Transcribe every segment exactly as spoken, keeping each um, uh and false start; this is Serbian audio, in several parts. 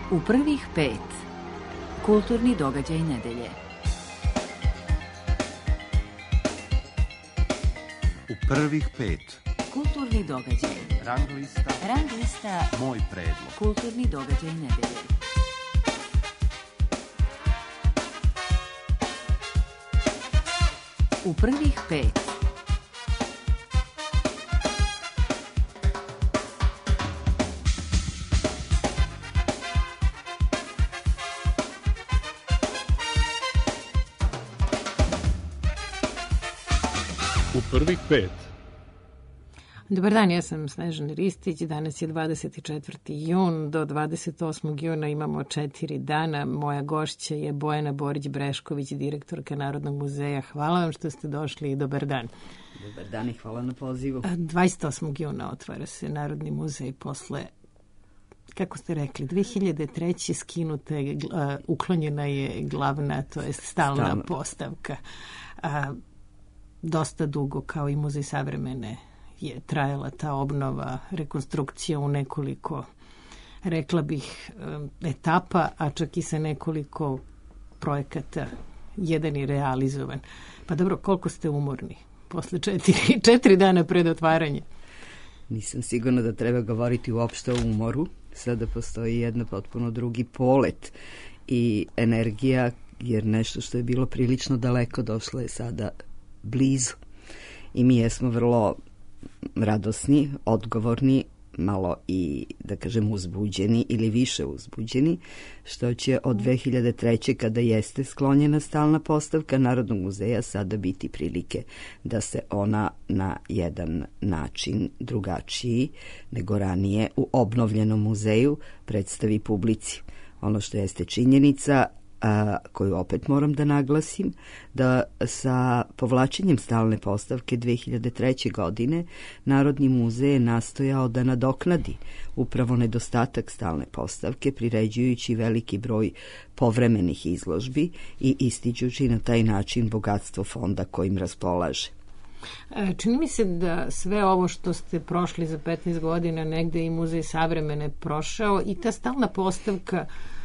U prvih pet. Kulturni događaj nedelje. U prvih pet. Kulturni događaj. Rang lista. Rang lista. Moj predlog. Kulturni događaj nedelje. U prvih pet. U prvih pet. Dobar dan, ja sam Snežana Ristić, danas je dvadeset četvrti jun, do dvadeset osmog juna imamo četiri dana. Moja gošća je Bojana Borić-Brešković, direktorka Narodnog muzeja. Hvala vam što ste došli i dobar dan. Dobar dan i hvala na pozivu. dvadeset osmog juna otvara se Narodni muzej posle, kako ste rekli, dve hiljade treće skinuta je, uh, uklonjena je glavna, to je stalna, stalna. postavka. Uh, dosta dugo, kao i Muzej savremene, je trajala ta obnova, rekonstrukcija u nekoliko, rekla bih, etapa, a čak i sa nekoliko projekata. Jedan je realizovan. Pa dobro, koliko ste umorni posle četiri, četiri dana pred otvaranje? Nisam sigurna da treba govoriti uopšte o umoru. Sada postoji jedna potpuno drugi polet i energija, jer nešto što je bilo prilično daleko došlo je sada blizu. I mi jesmo vrlo radosni, odgovorni, malo i, da kažem, uzbuđeni ili više uzbuđeni, što će od dve hiljade treće. kada jeste sklonjena stalna postavka Narodnog muzeja, sada biti prilike da se ona na jedan način drugačiji nego ranije u obnovljenom muzeju predstavi publici. Ono što jeste činjenica, a, koju opet moram da naglasim, da sa povlačenjem stalne postavke dve hiljade treće. godine Narodni muzej je nastojao da nadoknadi upravo nedostatak stalne postavke, priređujući veliki broj povremenih izložbi i ističući na taj način bogatstvo fonda kojim raspolaže. Čini mi se da sve ovo što ste prošli za petnaest godina, negde i Muzej savremene prošao i ta stalna postavka,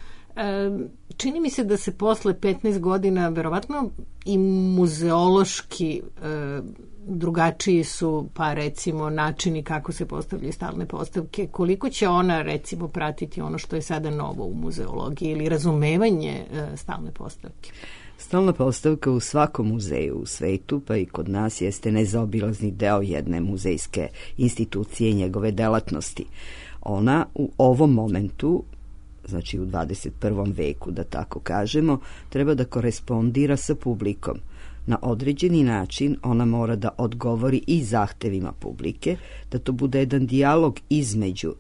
čini mi se da se posle petnaest godina verovatno i muzeološki e, drugačiji su, pa recimo, načini kako se postavljaju stalne postavke. Koliko će ona, recimo, pratiti ono što je sada novo u muzeologiji ili razumevanje e, stalne postavke? Stalna postavka u svakom muzeju u svetu, pa i kod nas, jeste nezaobilazni deo jedne muzejske institucije i njegove delatnosti. Ona u ovom momentu, znači u dvadeset prvom veku, da tako kažemo, treba da korespondira sa publikom. Na određeni način ona mora da odgovori i zahtevima publike, da to bude jedan dijalog između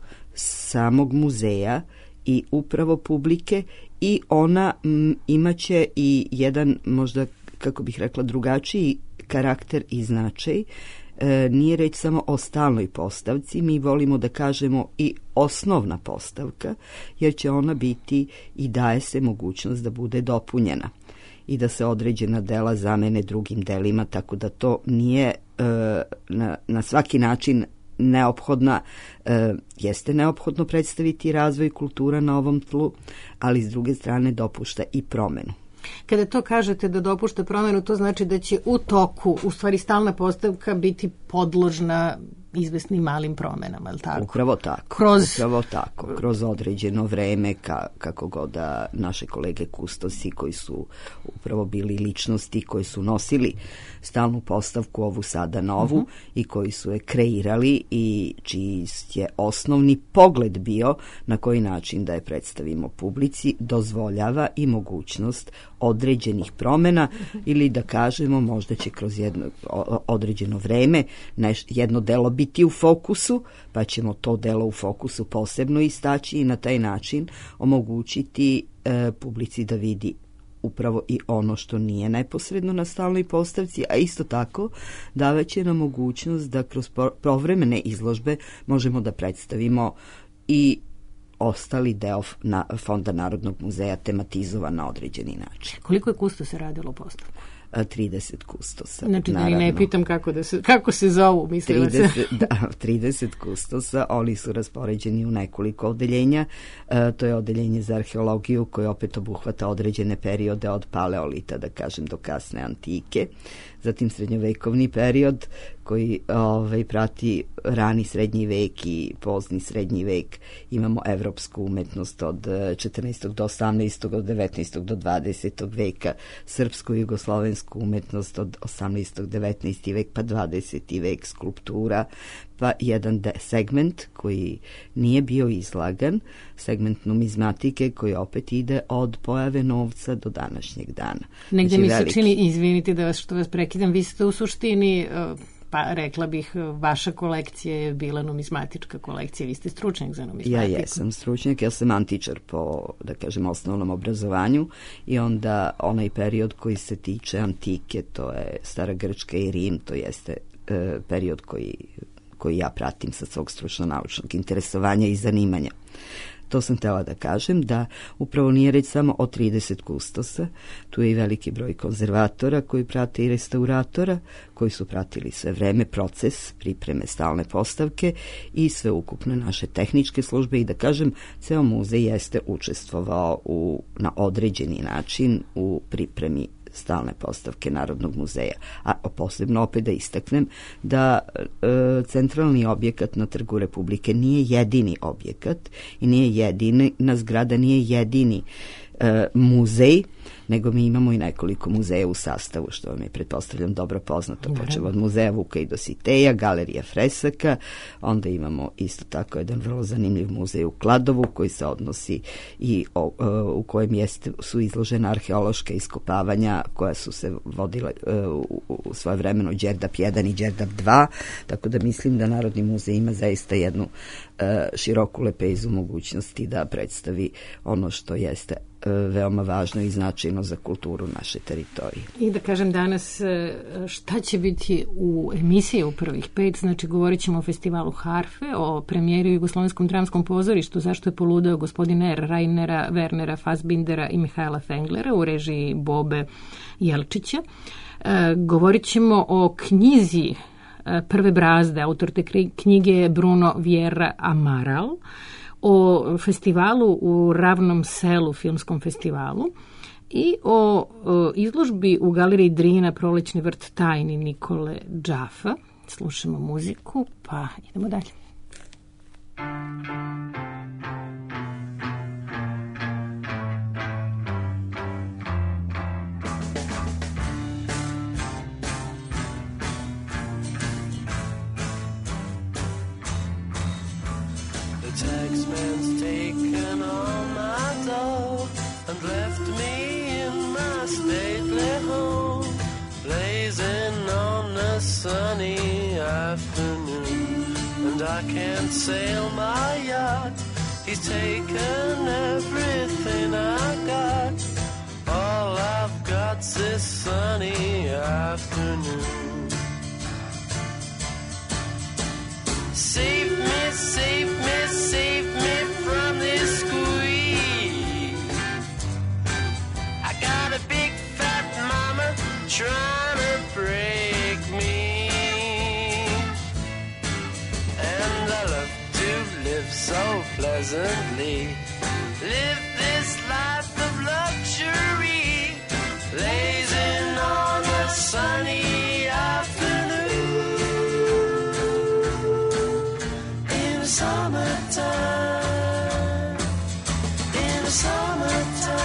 samog muzeja i upravo publike, i ona m, imaće i jedan, možda, kako bih rekla, drugačiji karakter i značaj. E, nije reč samo o stalnoj postavci, mi volimo da kažemo i osnovna postavka, jer će ona biti i daje se mogućnost da bude dopunjena i da se određena dela zamene drugim delima, tako da to nije e, na, na svaki način neophodna, e, jeste neophodno predstaviti razvoj kultura na ovom tlu, ali s druge strane dopušta i promenu. Kada to kažete da dopušta promenu, to znači da će u toku, u stvari, stalna postavka biti podložna izvesnim malim promenama, je li tako? Upravo tako. Kroz... Upravo tako. Kroz određeno vreme, ka, kako god da naše kolege kustosi, koji su upravo bili ličnosti, koji su nosili stalnu postavku, ovu sada novu, uh-huh. i koji su je kreirali i čiji je osnovni pogled bio na koji način da je predstavimo publici, dozvoljava i mogućnost određenih promena, uh-huh. ili da kažemo, možda će kroz jedno određeno vreme neš, jedno delo biti u fokusu, pa ćemo to delo u fokusu posebno istaći i na taj način omogućiti e, publici da vidi upravo i ono što nije neposredno na stalnoj postavci, a isto tako davaće nam mogućnost da kroz povremene izložbe možemo da predstavimo i ostali deo na Fonda Narodnog muzeja tematizovan na određeni način. Koliko je kustosa radilo postavku? trideset kustosa. Znači da i ne pitam kako, da se, kako se zovu, mislila se. Da, trideset kustosa, oni su raspoređeni u nekoliko odeljenja. E, to je odeljenje za arheologiju koje opet obuhvata određene periode od paleolita, da kažem, do kasne antike. Zatim srednjovekovni period koji ovaj, prati rani srednji vek i pozni srednji vek. Imamo evropsku umetnost od četrnaestog do osamnaestog, od devetnaestog do dvadesetog veka, srpsku i jugoslovensku umetnost od osamnaestog, devetnaesti vek pa dvadeseti vek, skulptura, pa jedan de- segment koji nije bio izlagan, segment numizmatike koji opet ide od pojave novca do današnjeg dana. Negde znači, mi se veliki. čini, izvinite da vas što vas prekidam, vi ste u suštini, pa rekla bih, vaša kolekcija je bila numizmatička kolekcija, vi ste stručnjak za numizmatiku. Ja jesam stručnjak, ja sam antičar po, da kažem, osnovnom obrazovanju i onda onaj period koji se tiče antike, to je Stara Grčka i Rim, to jeste e, period koji koji ja pratim sa svog stručno-naučnog interesovanja i zanimanja. To sam htjela da kažem, da upravo nije reč samo o trideset kustosa, tu je i veliki broj konzervatora koji prate i restauratora, koji su pratili sve vreme proces pripreme stalne postavke i sve ukupno naše tehničke službe i da kažem, ceo muzej jeste učestvovao u, na određeni način u pripremi stalne postavke Narodnog muzeja. A posebno opet da istaknem da e, centralni objekat na Trgu Republike nije jedini objekat i nije jedina zgrada, nije jedini e, muzej, nego mi imamo i nekoliko muzeja u sastavu, što vam je, pretpostavljam, dobro poznato, počeo od muzeja Vuka i Dositeja, Galerija fresaka, onda imamo isto tako jedan vrlo zanimljiv muzej u Kladovu koji se odnosi i o, u kojem jeste, su izložena arheološka iskopavanja koja su se vodile u, u svoje vremeno Đerdap jedan i Đerdap dva, tako da mislim da Narodni muzej ima zaista jednu široku lepezu mogućnosti da predstavi ono što jeste veoma važno i značajno za kulturu naše teritorije. I da kažem danas šta će biti u emisiji u prvih pet, znači govorit ćemo o festivalu harfe, o premijeri u Jugoslovenskom dramskom pozorištu, zašto je poludeo gospodin R. Rainera, Wernera Fassbindera i Mihajla Fenglera u režiji Bobe Jelčića. E, govorit ćemo o knjizi Prve brazde, autor te knjige je Bruno Vieira Amaral, o festivalu u Ravnom selu, filmskom festivalu, i o, o izložbi u Galeriji Drina Prolećni vrt tajni Nikole Džafa. Slušamo muziku, pa idemo dalje. Taxman's taken all my dough and left me in my stately home, blazing on a sunny afternoon. And I can't sail my yacht, he's taken everything I got. All I've got's this sunny afternoon. Save me, save me, save me from this squeeze. I got a big fat mama trying to break me, and I love to live so pleasantly, live this life of luxury, blazing on a sunny afternoon. Summertime, in the summertime,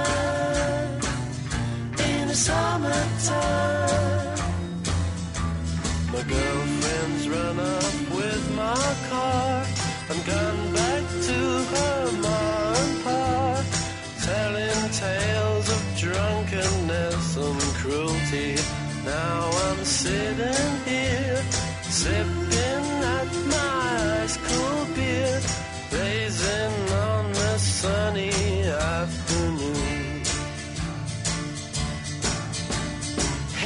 in the summertime. My girlfriend's run up with my car and gone back to her ma and pa, telling tales of drunkenness and cruelty. Now I'm sitting here, sipping at my ice cold beer, blazing on the sunny afternoon.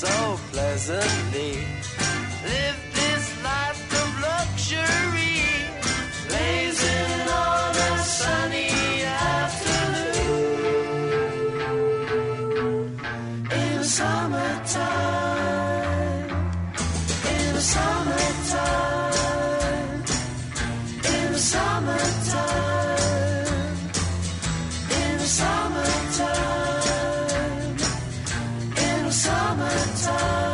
so pleasantly. Live this life of luxury, blazing on a sunny afternoon in the summertime, in the summertime, in the summertime, in the summertime, in the summertime.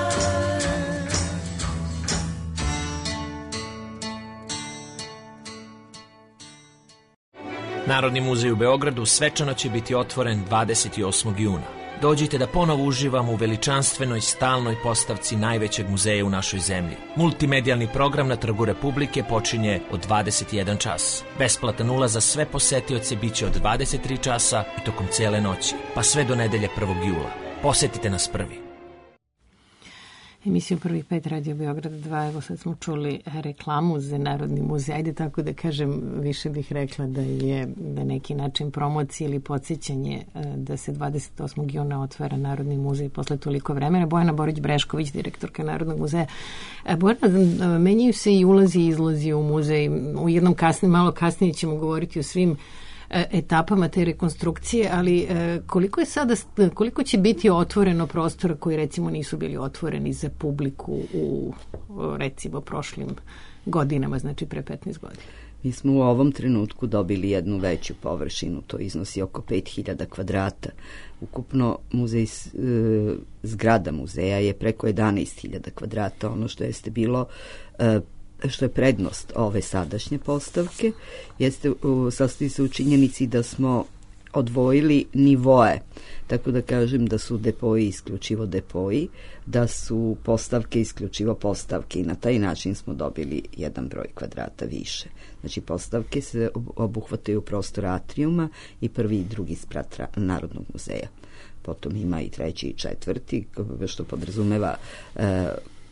Narodni muzej u Beogradu svečano će biti otvoren dvadeset osmog juna. Dođite da ponovo uživamo u veličanstvenoj stalnoj postavci najvećeg muzeja u našoj zemlji. Multimedijalni program na Trgu Republike počinje od dvadeset jedan čas. Besplatan ulaz za sve posetioce biće od dvadeset tri časa i tokom cele noći, pa sve do nedelje prvog jula. Posetite nas prvi. Emisiju Prvih pet Radio Beograd dva, evo sad smo čuli reklamu za Narodni muzej. Ajde tako da kažem, više bih rekla da je na neki način promocija ili podsjećanje da se dvadeset osmog juna otvara Narodni muzej posle toliko vremena. Bojana Borić-Brešković, direktorka Narodnog muzeja. Bojana, menjaju se i ulazi i izlazi u muzej. U jednom kasnije, malo kasnije ćemo govoriti o svim etapama te rekonstrukcije, ali koliko je sada, koliko će biti otvoreno prostora koji recimo nisu bili otvoreni za publiku u recimo prošlim godinama, znači pre petnaest godina? Mi smo u ovom trenutku dobili jednu veću površinu, to iznosi oko pet hiljada kvadrata. Ukupno muzej, zgrada muzeja je preko jedanaest hiljada kvadrata. Ono što jeste bilo što je prednost ove sadašnje postavke, jeste, sastoji se u činjenici da smo odvojili nivoe, tako da kažem da su depoji isključivo depoji, da su postavke isključivo postavke i na taj način smo dobili jedan broj kvadrata više. Znači postavke se obuhvataju prostor atrijuma i prvi i drugi sprat Narodnog muzeja. Potom ima i treći i četvrti, što podrazumeva e,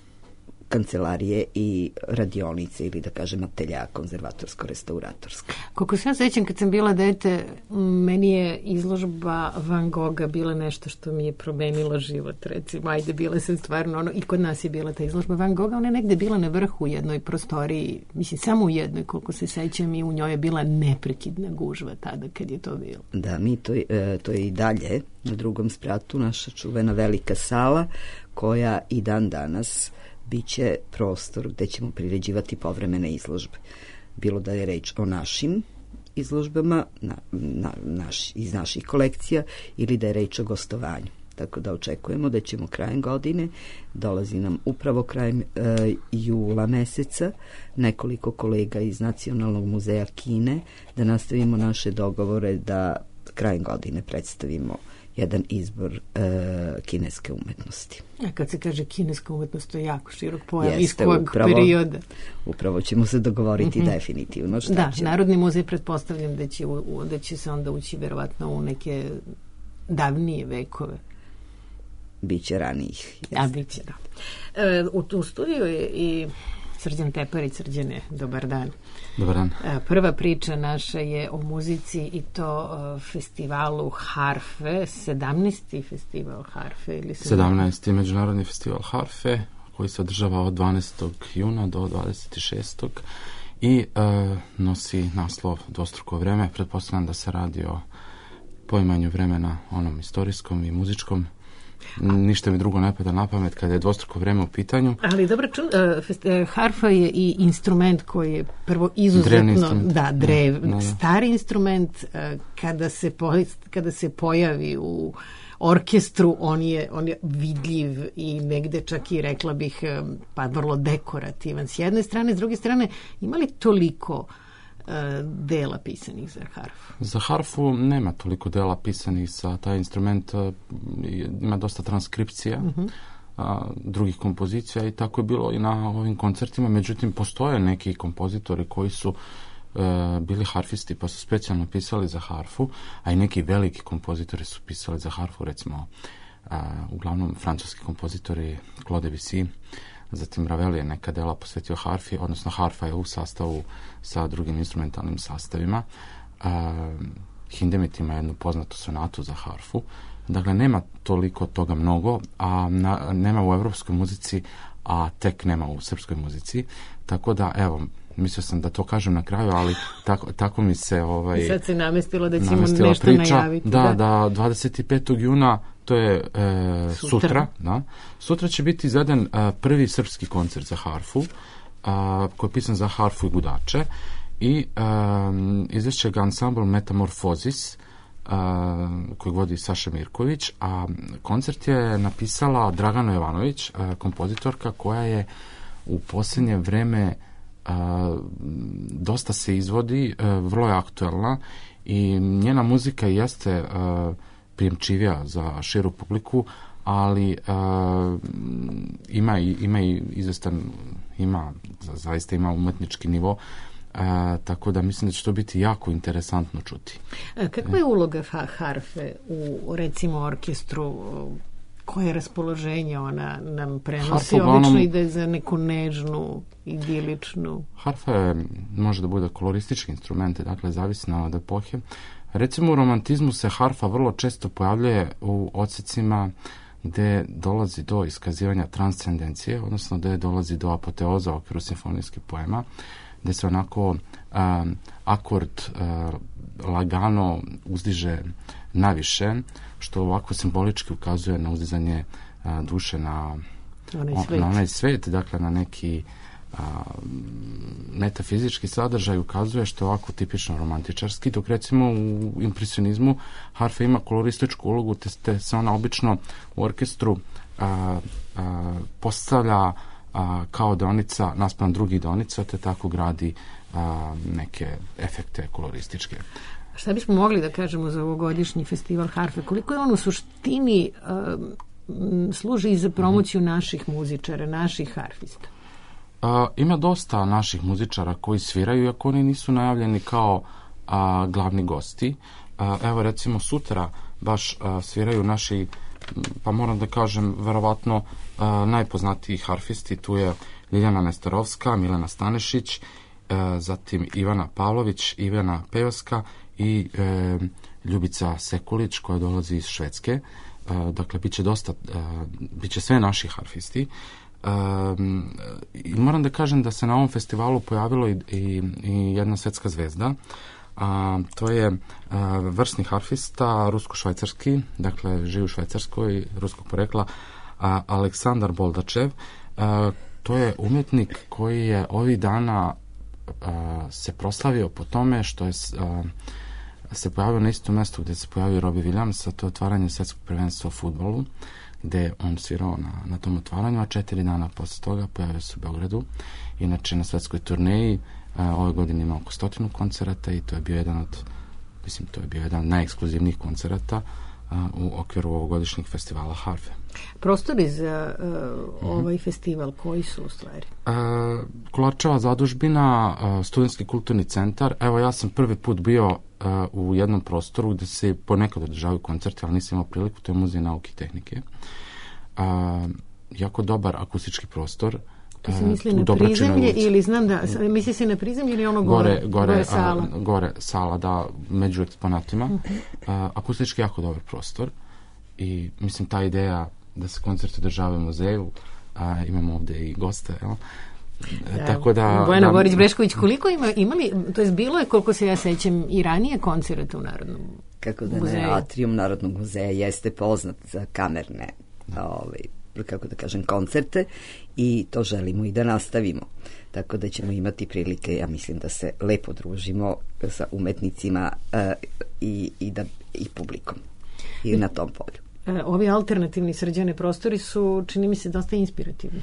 kancelarije i radionice ili da kažem atelja konzervatorsko-restauratorska. Koliko se ja sećam kad sam bila dete, meni je izložba Van Gogha bila nešto što mi je promenilo život, recimo. Ajde, bila sam stvarno ono, i kod nas je bila ta izložba Van Gogha, ona je negde bila na vrhu u jednoj prostoriji, mislim samo u jednoj, koliko se sećam, i u njoj je bila neprekidna gužva tada kad je to bilo. Da, mi to, to je i dalje na drugom spratu, naša čuvena velika sala koja i dan danas biće prostor gde ćemo priređivati povremene izložbe. Bilo da je reč o našim izložbama na, na, naš, iz naših kolekcija ili da je reč o gostovanju. Tako da očekujemo da ćemo krajem godine, dolazi nam upravo krajem e, jula meseca, nekoliko kolega iz Nacionalnog muzeja Kine, da nastavimo naše dogovore da krajem godine predstavimo jedan izbor e, kineske umetnosti. A kad se kaže kineska umetnost, to je jako širok pojam. Jeste, iz kojeg upravo, perioda? Upravo ćemo se dogovoriti mm-hmm. definitivno šta da, će. Narodni muzej pretpostavljam da će, u, da će se onda ući verovatno u neke davnije vekove. Biće ranijih. Jeste. A biće, da. E, u, u studiju je i Srđan Teparić. Srđane, dobar dan. Dobar dan. Prva priča naša je o muzici i to festivalu harfe, sedamnaesti festival harfe. Ili sedamnaesti međunarodni festival harfe koji se održava od dvanaestog juna do dvadeset šestog i e, nosi naslov Dvostruko vreme. Pretpostavljam da se radi o poimanju vremena onom istorijskom i muzičkom. Ništa mi drugo ne pada na pamet kada je dvostruko vreme u pitanju. Ali dobro, ču, uh, harfa je i instrument koji je prvo izuzetno da, drev, da, da. stari instrument, uh, kada, se po, kada se pojavi u orkestru, on je, on je vidljiv i negde čak i rekla bih pa vrlo dekorativan s jedne strane, s druge strane ima li toliko dela pisanih za harfu? Za harfu nema toliko dela pisanih za taj instrument, ima dosta transkripcija uh-huh. a, drugih kompozicija i tako je bilo i na ovim koncertima, međutim postoje neki kompozitori koji su e, bili harfisti pa su specijalno pisali za harfu, a i neki veliki kompozitori su pisali za harfu, recimo a, uglavnom francuski kompozitori Claude Debussy, zatim Ravel je neka dela posvetio harfi, odnosno harfa je u sastavu sa drugim instrumentalnim sastavima. E, Hindemith ima jednu poznatu sonatu za harfu. Dakle, nema toliko toga mnogo, a na, nema u evropskoj muzici, a tek nema u srpskoj muzici. Tako da, evo, mislio sam da to kažem na kraju, ali tako, tako mi se... Ovaj, sad se namestilo da ćemo nešto priča, najaviti. Da, da, da dvadeset petog juna, to je e, sutra, sutra, da. Sutra će biti izveden e, prvi srpski koncert za harfu, a, koji je pisan za harfu i gudače, i um, izvešće ga ansambl Metamorfozis, uh, koji vodi Saša Mirković, a koncert je napisala Dragana Jovanović, uh, kompozitorka koja je u posljednje vreme uh, dosta se izvodi, uh, vrlo je aktuelna i njena muzika jeste uh, prijemčivija za širu publiku, ali uh, ima i ima i izvestan, ima, zaista ima umetnički nivo. Uh, tako da mislim da će to biti jako interesantno čuti. A kakva je uloga harfe u, recimo, orkestru? Koje raspoloženje ona nam prenosi? Harfa, obično onom, ide za neku nežnu, idiličnu... Harfa je, može da bude koloristički instrument, dakle, zavisno od epohe. Recimo, u romantizmu se harfa vrlo često pojavljuje u odsecima gde dolazi do iskazivanja transcendencije, odnosno gde dolazi do apoteoza u okviru simfonijskih poema, gde se onako um, akord uh, lagano uzdiže naviše, što ovako simbolički ukazuje na uzdizanje uh, duše na onaj on, svet. na onaj svet, dakle na neki uh, metafizički sadržaj ukazuje, što je ovako tipično romantičarski, dok recimo u impresionizmu harfa ima kolorističku ulogu, te, te se ona obično u orkestru uh, uh, postavlja a, kao deonica naspram drugih deonica, te tako gradi a, neke efekte kolorističke. Šta bismo mogli da kažemo za ovogodišnji festival harfe? Koliko je on u suštini um, služi za promociju naših muzičara, naših harfista? A, ima dosta naših muzičara koji sviraju, iako oni nisu najavljeni kao a, glavni gosti. A, evo recimo sutra baš a, sviraju naši, pa moram da kažem, verovatno uh, najpoznatiji harfisti. Tu je Ljiljana Nestarovska, Milena Stanešić, uh, zatim Ivana Pavlović, Ivana Pejoska i uh, Ljubica Sekulić, koja dolazi iz Švedske. Uh, dakle, bit će dosta, uh, bit će sve naši harfisti. Uh, i moram da kažem da se na ovom festivalu pojavilo i, i, i jedna svetska zvezda. A, to je a, vrsni harfista, rusko-švajcarski, dakle živi u Švajcarskoj, ruskog porekla, a, Aleksandar Boldačev. A, to je umjetnik koji je ovih dana a, se proslavio po tome što je a, se pojavio na istom mjestu gdje se pojavio Robbie Williams, a to je otvaranje svjetskog prvenstva u fudbalu, gdje je on svirao na, na tom otvaranju, a četiri dana posle toga pojavio se u Beogradu. Inače na svetskoj turneji ove godine ima oko stotinu koncerata i to je bio jedan od, mislim, to je bio jedan od najekskluzivnijih koncerata a, u okviru ovogodišnjeg festivala harfe. Prostori za uh, ovaj mm-hmm. festival, koji su u stvari? Uh, Kolarčeva zadužbina, uh, Studentski kulturni centar. Evo, ja sam prvi put bio uh, u jednom prostoru gde se ponekad održavaju koncerti, ali nisam imao priliku, to je Muzej nauke i tehnike. Uh, jako dobar akustički prostor. To se misli na prizemlje ili znam da, misli se na prizemlje ili ono gore, gore, gore, gore sala? A, gore sala, da, među eksponatima. Uh-huh. A, akustički jako dobar prostor i mislim ta ideja da se koncerti održavaju u muzeju, a imamo ovde i goste, jel? Da, tako da... Bojana da, Borić-Brešković, koliko ima, imali, to je bilo je, koliko se ja sećam, i ranije koncerta u Narodnom Kako da muzeju? ne, Atrium Narodnog muzeja jeste poznat za kamerne, ovaj, kako da kažem, koncerte i to želimo i da nastavimo. Tako da ćemo imati prilike, ja mislim, da se lepo družimo sa umetnicima uh, i, i, da, i publikom i na tom polju. Ovi alternativni Srđane prostori su, čini mi se, dosta inspirativni.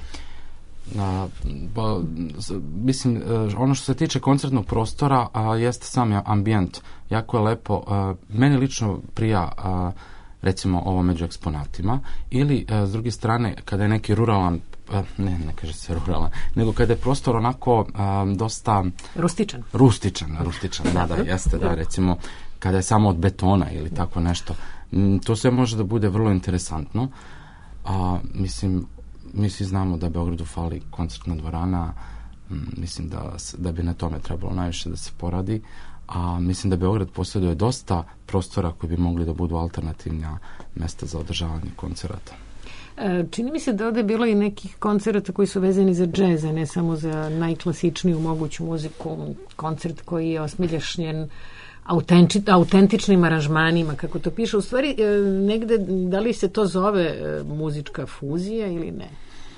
A, ba, mislim, ono što se tiče koncertnog prostora a, jeste sam ambijent. Jako je lepo. A, meni lično prija a, recimo ovo među eksponatima, ili a, s druge strane kada je neki ruralan, a, ne, ne kaže se ruralan, nego kada je prostor onako a, dosta rustičan. Rustičan, rustičan, da, da, jeste, da, recimo kada je samo od betona ili tako nešto. To sve može da bude vrlo interesantno. A, mislim, mi svi znamo da Beogradu fali koncertna dvorana, Mislim da, da bi na tome trebalo najviše da se poradi, a mislim da Beograd posjeduje dosta prostora koji bi mogli da budu alternativna mesta za održavanje koncerata. Čini mi se da ovdje je bilo i nekih koncerata koji su vezani za džez, a ne samo za najklasičniju moguću muziku. Koncert koji je osmiljašnjen autentičnim aranžmanima, kako to piše. U stvari, negde, da li se to zove muzička fuzija ili ne?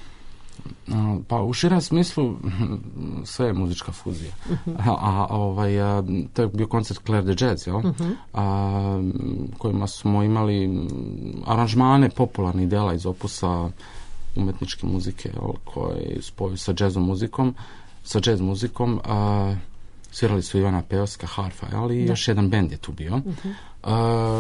Pa u širem smislu sve je muzička fuzija. Uh-huh. A, a ovaj, a, to je bio koncert Claire de Jazz, jel? Uh-huh. A, kojima smo imali aranžmane popularnih dela iz opusa umetničke muzike, jel, koji spoju sa jazzom muzikom, sa jazz muzikom. A, svirali su Ivana Pevska, harfa, ali i još jedan bend je tu bio. Uh-huh. A,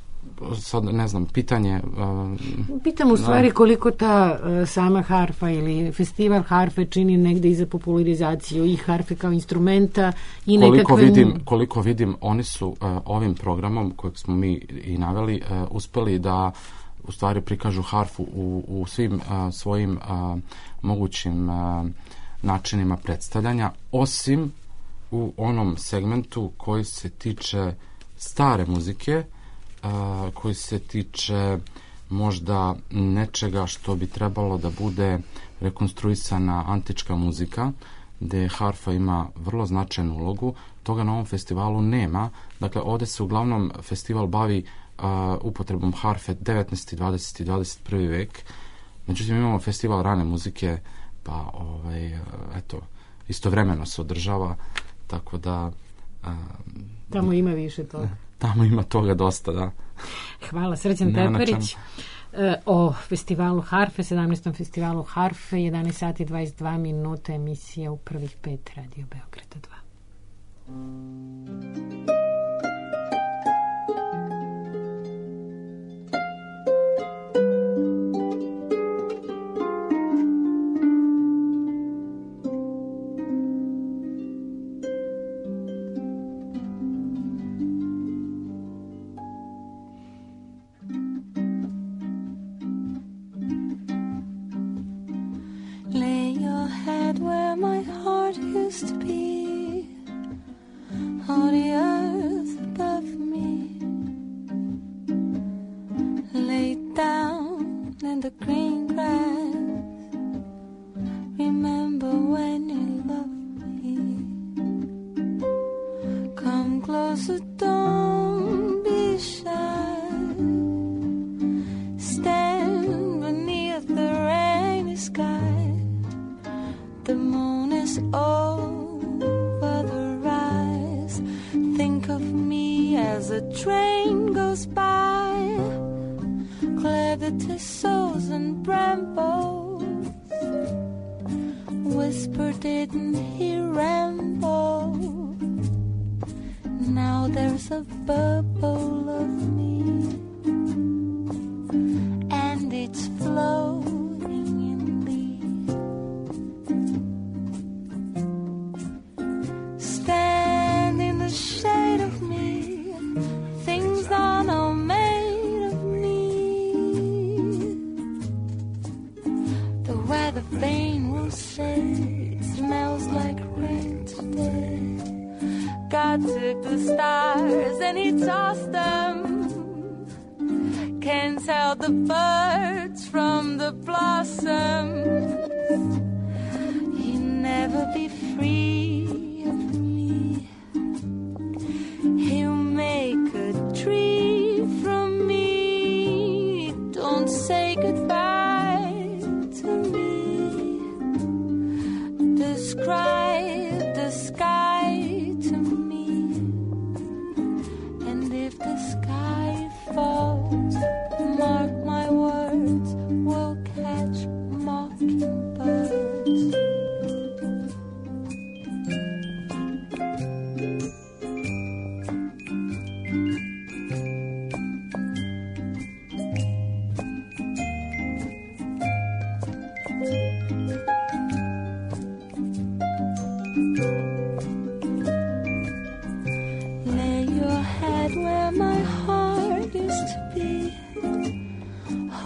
sad ne znam, pitanje... Uh, Pitam u stvari koliko ta uh, sama harfa ili festival harfe čini negde i za popularizaciju i harfe kao instrumenta i koliko nekakve... Vidim, koliko vidim, oni su uh, ovim programom kojeg smo mi i naveli uh, uspeli da u stvari prikažu harfu u, u svim uh, svojim uh, mogućim uh, načinima predstavljanja, osim u onom segmentu koji se tiče stare muzike, Uh, koji se tiče možda nečega što bi trebalo da bude rekonstruisana antička muzika, gde harfa ima vrlo značajnu ulogu. Toga na ovom festivalu nema. Dakle, ovdje se uglavnom festival bavi uh, upotrebom harfe devetnaesti, dvadeseti, dvadeset prvi vek. Međutim, imamo festival rane muzike, pa ovaj, uh, eto, istovremeno se održava, tako da... Uh, Tamo ima više toga. Tamo ima toga dosta, da. Hvala, Srđan Teparić. O festivalu harfe, sedamnaestom festivalu harfe, jedanaest sati dvadeset dva minuta, emisija u prvih pet Radio Beograda dva.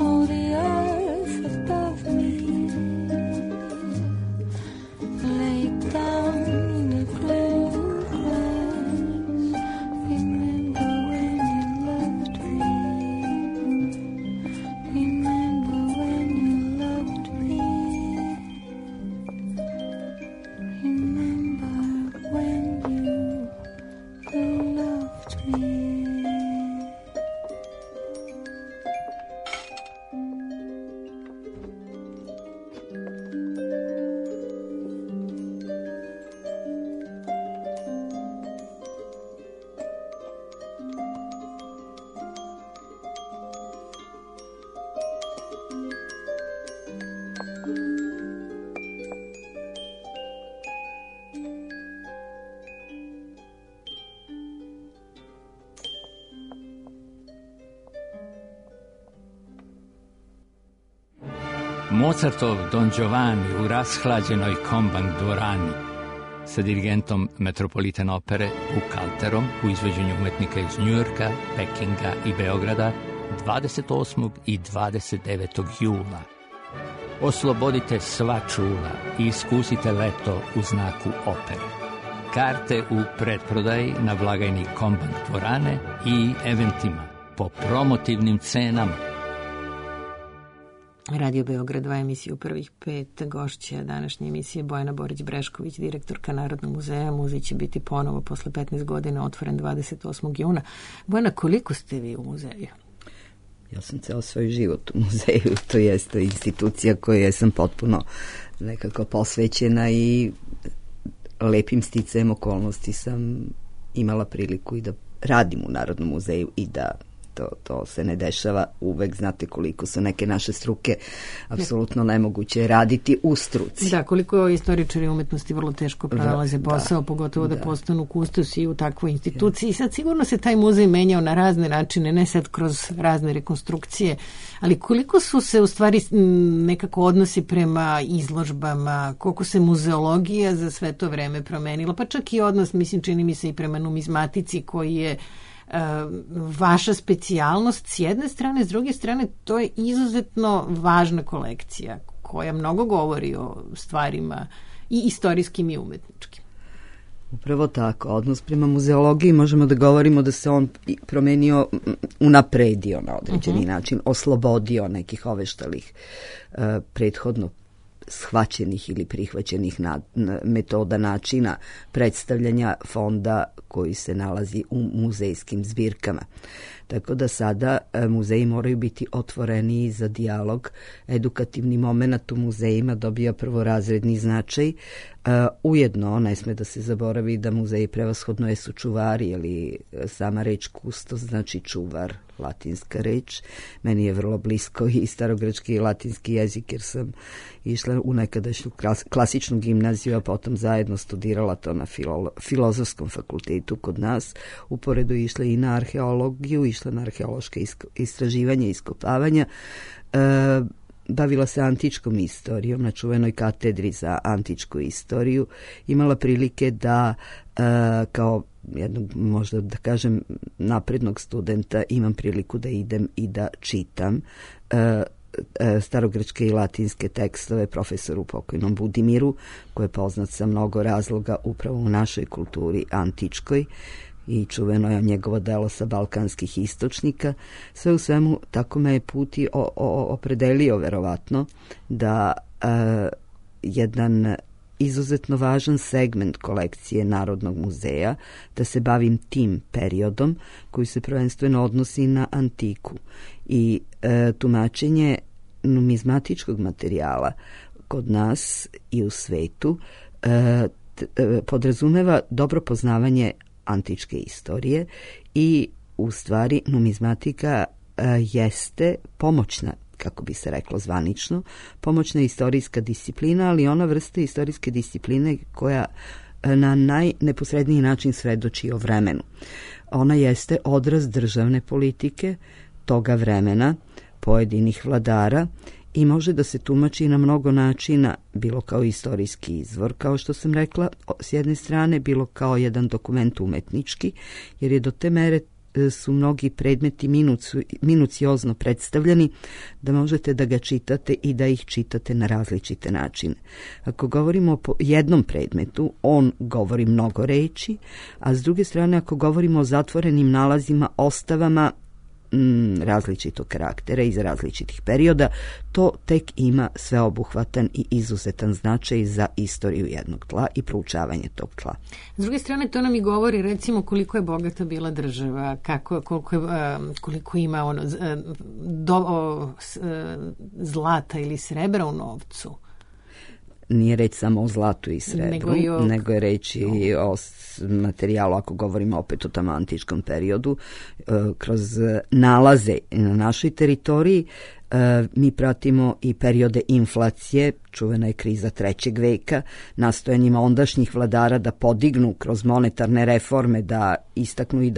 Hold the earth above me. Lay Mozartov Don Giovanni u rashlađenoj Kombank dvorani sa dirigentom Metropolitan opere Buchalterom u izvođenju umetnika iz Njujorka, Pekinga i Beograda dvadeset osmog i dvadeset devetog jula. Oslobodite sva čula i iskusite leto u znaku opere. Karte u pretprodaji na blagajni Kombank dvorane i eventima po promotivnim cenama. Radio Beograd dva, emisiju prvih pet, gošća današnje emisije Bojana Borić-Brešković, direktorka Narodnog muzeja. Muzej će biti ponovo posle petnaest godina otvoren dvadeset osmog juna. Bojana, koliko ste vi u muzeju? Ja sam ceo svoj život u muzeju, to jeste institucija kojoj sam potpuno nekako posvećena i lepim sticajem okolnosti sam imala priliku i da radim u Narodnom muzeju i da To, to se ne dešava uvek, znate koliko su neke naše struke apsolutno nemoguće raditi u struci. Da, koliko istoričari umetnosti vrlo teško pronalaze posao, da, pogotovo da, da postanu kustosi u takvoj instituciji. I sad sigurno se taj muzej menjao na razne načine, ne sad kroz razne rekonstrukcije, ali koliko su se u stvari nekako odnosi prema izložbama, koliko se muzeologija za sve to vreme promenila, pa čak i odnos, mislim, čini mi se i prema numizmatici koji je vaša specijalnost s jedne strane, s druge strane to je izuzetno važna kolekcija koja mnogo govori o stvarima i istorijskim i umetničkim. Upravo tako, odnos prema muzeologiji možemo da govorimo da se on promenio, unapredio na određeni uh-huh. način, oslobodio nekih oveštalih uh, prethodno shvaćenih ili prihvaćenih na, na, metoda načina predstavljanja fonda koji se nalazi u muzejskim zbirkama. Tako da sada e, muzeji moraju biti otvoreni za dijalog. Edukativni moment u muzejima dobija prvorazredni značaj. E, ujedno, ne sme da se zaboravi da muzeji prevashodno jesu čuvari, ili sama reč kustos znači čuvar, latinska reč. Meni je vrlo blisko i starogrečki i latinski jezik, jer sam išla u nekadašnju klasičnu gimnaziju, a potom zajedno studirala to na filo, filozofskom fakultetu kod nas. Uporedo išla i na arheologiju, išla na arheološke istraživanja i iskopavanja. E, bavila se antičkom istorijom na čuvenoj katedri za antičku istoriju. Imala prilike da e, kao jednog, možda da kažem, naprednog studenta imam priliku da idem i da čitam e, starogrečke i latinske tekstove profesoru pokojnom Budimiru, koji je poznat sa mnogo razloga upravo u našoj kulturi antičkoj, i čuveno je njegovo delo sa balkanskih istočnika. Sve u svemu, tako me je put i o, o, opredelio verovatno da e, jedan izuzetno važan segment kolekcije Narodnog muzeja, da se bavim tim periodom koji se prvenstveno odnosi na antiku i e, tumačenje numizmatičkog materijala kod nas i u svetu e, t, e, podrazumeva dobro poznavanje antičke istorije i u stvari numizmatika e, jeste pomoćna, kako bi se reklo zvanično, pomoćna istorijska disciplina, ali ona vrsta istorijske discipline koja na najneposredniji način svedoči o vremenu. Ona jeste odraz državne politike toga vremena, pojedinih vladara, i može da se tumači na mnogo načina, bilo kao istorijski izvor, kao što sam rekla, s jedne strane, bilo kao jedan dokument umetnički, jer je do te mere su mnogi predmeti minucu, minuciozno predstavljeni da možete da ga čitate i da ih čitate na različite načine. Ako govorimo o jednom predmetu, on govori mnogo reči, a s druge strane ako govorimo o zatvorenim nalazima, ostavama mm, različitog karaktera iz različitih perioda, to tek ima sveobuhvatan i izuzetan značaj za istoriju jednog tla i proučavanje tog tla. S druge strane, to nam i govori recimo koliko je bogata bila država, kako, koliko, je, koliko ima ono, do, o, zlata ili srebra u novcu. Nije reč samo o zlatu i srebru, nego, o... nego je reč i o materijalu, ako govorimo opet o tom antičkom periodu, kroz nalaze na našoj teritoriji. Mi pratimo i periode inflacije, čuvena je kriza trećeg veka, nastojanjima ondašnjih vladara da podignu kroz monetarne reforme, da istaknu i da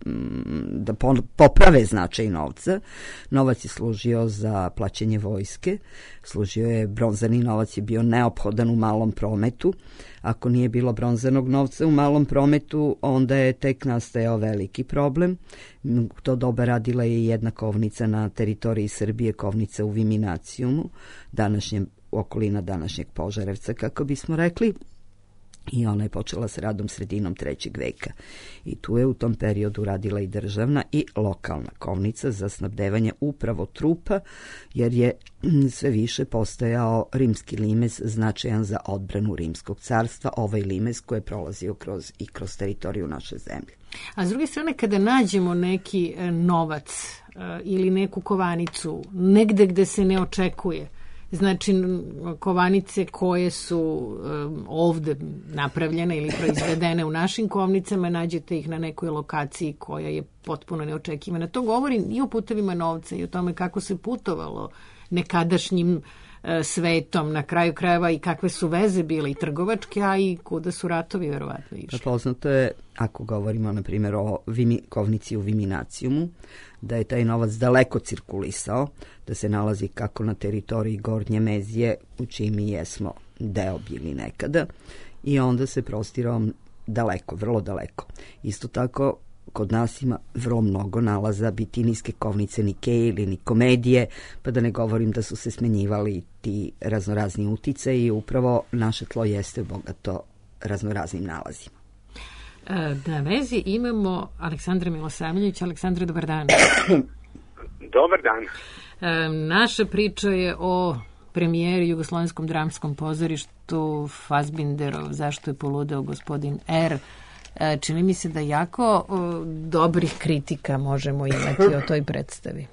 da poprave značaj novca. Novac je služio za plaćanje vojske, služio je, bronzani novac je bio neophodan u malom prometu. Ako nije bilo bronzanog novca u malom prometu, onda je tek nastajao veliki problem. To doba radila je jedna kovnica na teritoriji Srbije, kovnica u Viminacijumu, današnjem, okolina današnjeg Požarevca, kako bismo rekli. I ona je počela s radom sredinom trećeg veka. I tu je u tom periodu radila i državna i lokalna kovnica za snabdevanje upravo trupa, jer je sve više postojao rimski limez značajan za odbranu rimskog carstva, ovaj limez koji je prolazio kroz, i kroz teritoriju naše zemlje. A s druge strane, kada nađemo neki novac ili neku kovanicu negde gde se ne očekuje, znači kovanice koje su um, ovde napravljene ili proizvedene u našim kovnicama, nađete ih na nekoj lokaciji koja je potpuno neočekivana. To govori i o putevima novca i o tome kako se putovalo nekadašnjim uh, svetom, na kraju krajeva i kakve su veze bile i trgovačke, a i kuda su ratovi verovatno išli. Poznato je, ako govorimo na primjer o vimi, kovnici u Viminacijumu, da je taj novac daleko cirkulisao, da se nalazi kako na teritoriji Gornje Mezije, u čiji mi jesmo deo bili nekada, i onda se prostirao daleko, vrlo daleko. Isto tako, kod nas ima vrlo mnogo nalaza bitinijske kovnice Nikeje ili Nikomedije, pa da ne govorim da su se smenjivali ti raznorazni utice i upravo naše tlo jeste bogato raznoraznim nalazima. Na vezi imamo Aleksandra Milosavljevića. Aleksandra, dobar dan. Dobar dan. Naša priča je o premijeri Jugoslovenskom dramskom pozorištu Fassbinderov Zašto je poludeo gospodin R. Čini mi se da jako dobrih kritika možemo imati o toj predstavi.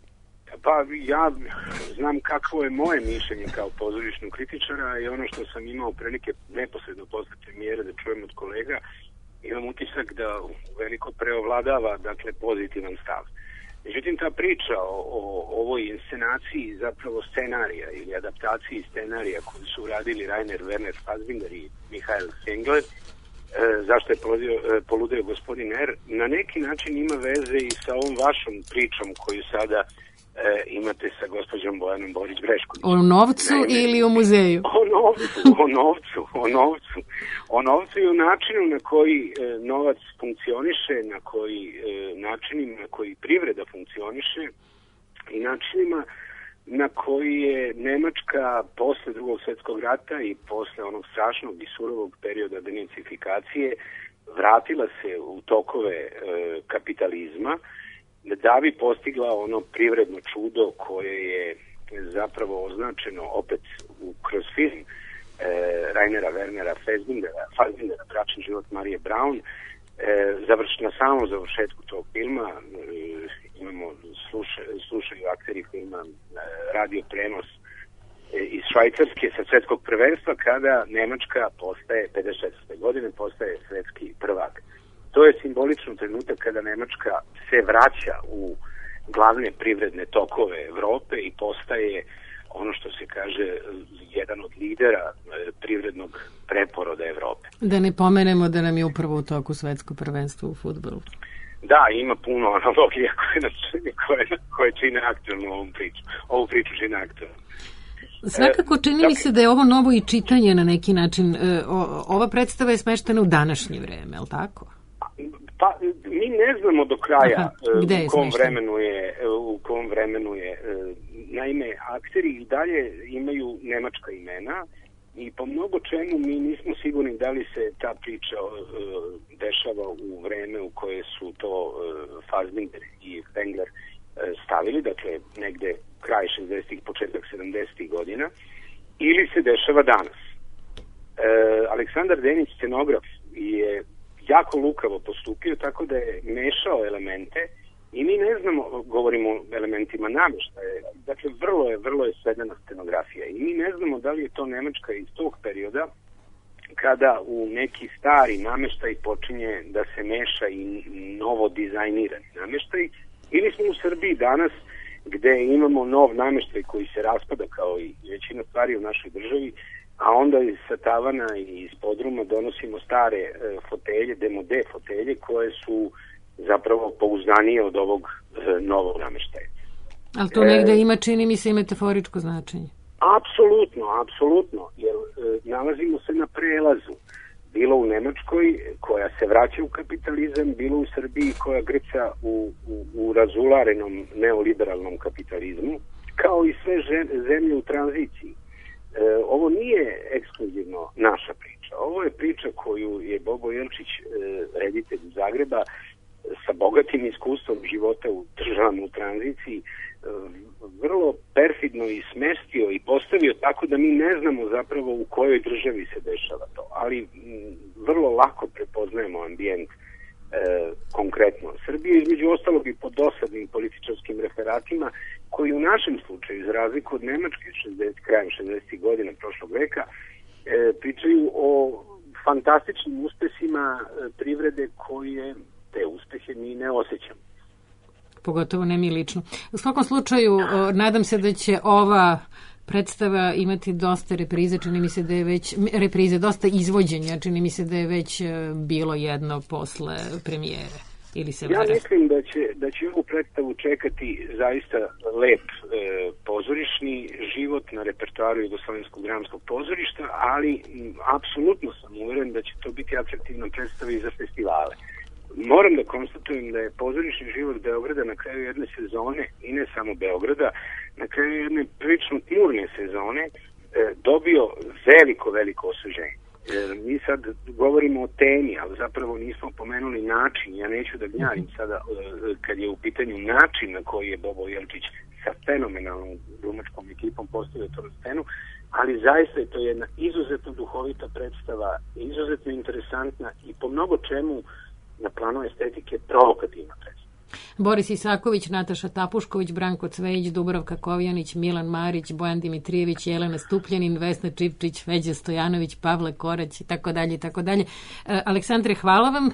Pa ja znam kakvo je moje mišljenje kao pozorišnog kritičara i ono što sam imao prilike neposredno posle premijere da čujem od kolega, imam utisak da veliko preovladava, dakle, pozitivan stav. Međutim, ta priča o, o ovoj inscenaciji zapravo scenarija ili adaptaciji scenarija koju su uradili Rainer Werner Fassbinder i Michael Fengler, e, zašto je poludio, e, poludeo gospodin R, na neki način ima veze i sa ovom vašom pričom koju sada e, imate sa gospođom Bojanom Borić-Brešković. O novcu Naime, ili o muzeju? O novcu, o novcu, o novcu. O novcu i o načinu na koji e, novac funkcioniše, na koji e, načinima na koji privreda funkcioniše i načinima na koji je Nemačka posle drugog svjetskog rata i posle onog strašnog i surovog perioda denacifikacije vratila se u tokove e, kapitalizma da bi postigla ono privredno čudo koje je zapravo označeno opet u, kroz film e, Rainera Wernera Fassbindera, Fassbindera Bračni život Marije Braun. E, završ, na samom završetku tog filma e, imamo sluša, slušaju akteri filma e, radio prenos e, iz Švajcarske sa svetskog prvenstva kada Nemačka postaje pedeset četvrte godine postaje svetski prvak. To je simbolično trenutak kada Nemačka se vraća u glavne privredne tokove Evrope i postaje ono što se kaže jedan od lidera privrednog preporoda Evrope. Da ne pomenemo da nam je upravo u toku svetsko prvenstvo u fudbalu. Da, ima puno analogija koje, koje, koje čine aktualno ovom priču. Ovu priču čine aktualno. Svakako čini mi se da je ovo novo i čitanje na neki način. Ova predstava je smeštena u današnje vreme, je li tako? Pa mi ne znamo do kraja Aha, u kom vremenu je u kom vremenu je naime akteri i dalje imaju nemačka imena i po mnogo čemu mi nismo sigurni da li se ta priča dešava u vreme u koje su to Fassbinder i Fengler stavili, dakle negde kraj šezdesetih, početak sedamdesetih godina, ili se dešava danas. Aleksandar Denić, scenograf, je jako lukavo postupio, tako da je mešao elemente i mi ne znamo, govorimo o elementima namještaja, dakle vrlo je, vrlo je svedena scenografija i mi ne znamo da li je to Nemačka iz tog perioda kada u neki stari namještaj počinje da se meša i novo dizajnirani namještaj, ili smo u Srbiji danas gde imamo nov namještaj koji se raspada kao i većina stvari u našoj državi, a onda iz satavana i iz podruma donosimo stare e, fotelje, demode fotelje koje su zapravo pouzdanije od ovog e, novog nameštaja. Ali to negde ima, čini mi se, i metaforičko značenje. Apsolutno, apsolutno, jer e, nalazimo se na prelazu. Bilo u Nemačkoj, koja se vraća u kapitalizam, bilo u Srbiji, koja grca u, u, u razularenom neoliberalnom kapitalizmu, kao i sve zemlje u tranziciji. E, ovo nije ekskluzivno naša priča. Ovo je priča koju je Bobo Jelčić, e, reditelj iz Zagreba, sa bogatim iskustvom života u državama u tranziciji, vrlo perfidno i smestio i postavio tako da mi ne znamo zapravo u kojoj državi se dešava to, ali m, vrlo lako prepoznajemo ambijent e, konkretno Srbije, između ostalog i po dosadnim političarskim referatima koji u našem slučaju, za razliku od Nemačke šezdeset, krajem šezdesetih godina prošlog veka, e, pričaju o fantastičnim uspesima e, privrede koje te uspehe mi ne osjećamo. Pogotovo ne mi lično. U svakom slučaju, nadam se da će ova predstava imati dosta reprize, čini mi se da je već, reprize, dosta izvođenja, čini mi se da je već bilo jedno posle premijere. Ili se ja mislim da će, da će ovu predstavu čekati zaista lep e, pozorišni život na repertoaru Jugoslovenskog dramskog pozorišta, ali m, apsolutno sam uveren da će to biti atraktivna predstava i za festivale. Moram da konstatujem da je pozorišni život Beograda na kraju jedne sezone, i ne samo Beograda, na kraju jedne prilično tmurne sezone, e, dobio veliko, veliko osveženje. E, mi sad govorimo o temi, ali zapravo nismo pomenuli način. Ja neću da gnjavim sada e, kad je u pitanju način na koji je Bobo Jelčić sa fenomenalnom glumačkom ekipom postavio to na scenu, ali zaista je to jedna izuzetno duhovita predstava, izuzetno interesantna i po mnogo čemu na planu estetike provokativna predstava. Boris Isaković, Nataša Tapušković, Branko Cvejić, Dubravka Kovjanić, Milan Marić, Bojan Dimitrijević, Jelena Stupljanin, Vesna Čipčić, Feđa Stojanović, Pavle Korać i tako dalje i tako dalje. Aleksandre, hvala vam.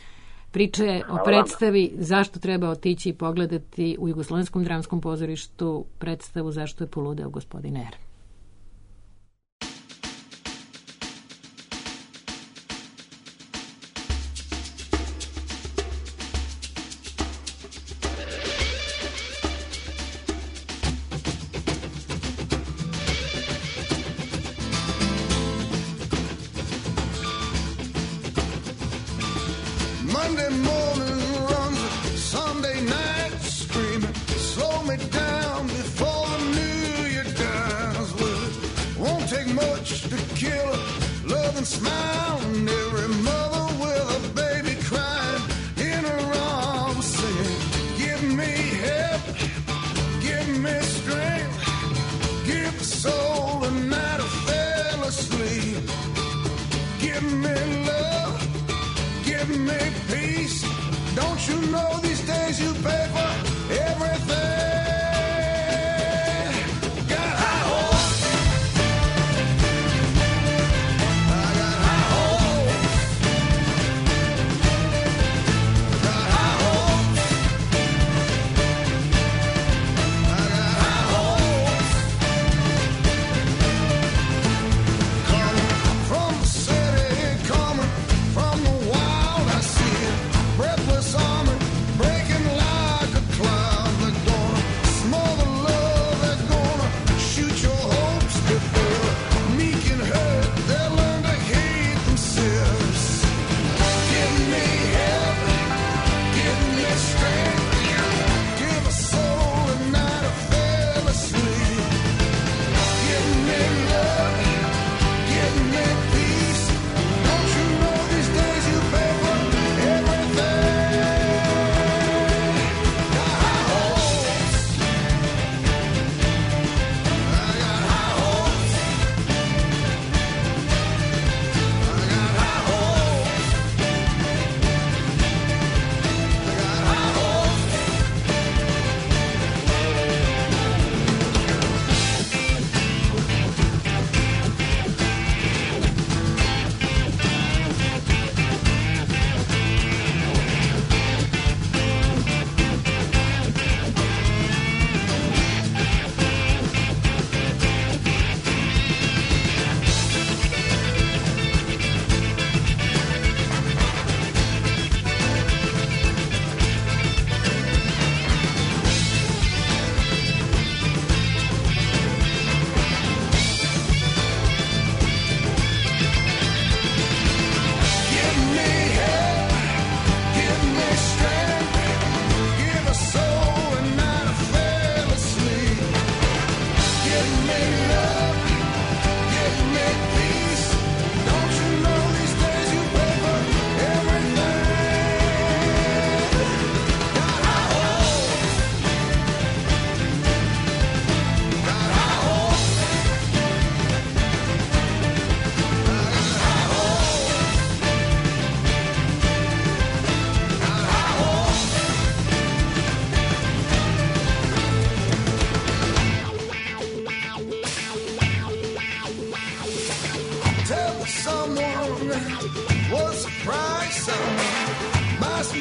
Priče o predstavi Zašto treba otići i pogledati u Jugoslovenskom dramskom pozorištu predstavu Zašto je poludeo gospodin R. Monday morning runs, Sunday night screaming, slow me down before the new year dies. Well, it won't take much to kill a loving smile, and every mother with a baby crying in her arms singing, give me help, give me strength, give the soul the night I fell asleep, give me love, give me peace. Don't you know these days you pay for everything? Got high hopes, I got high hopes.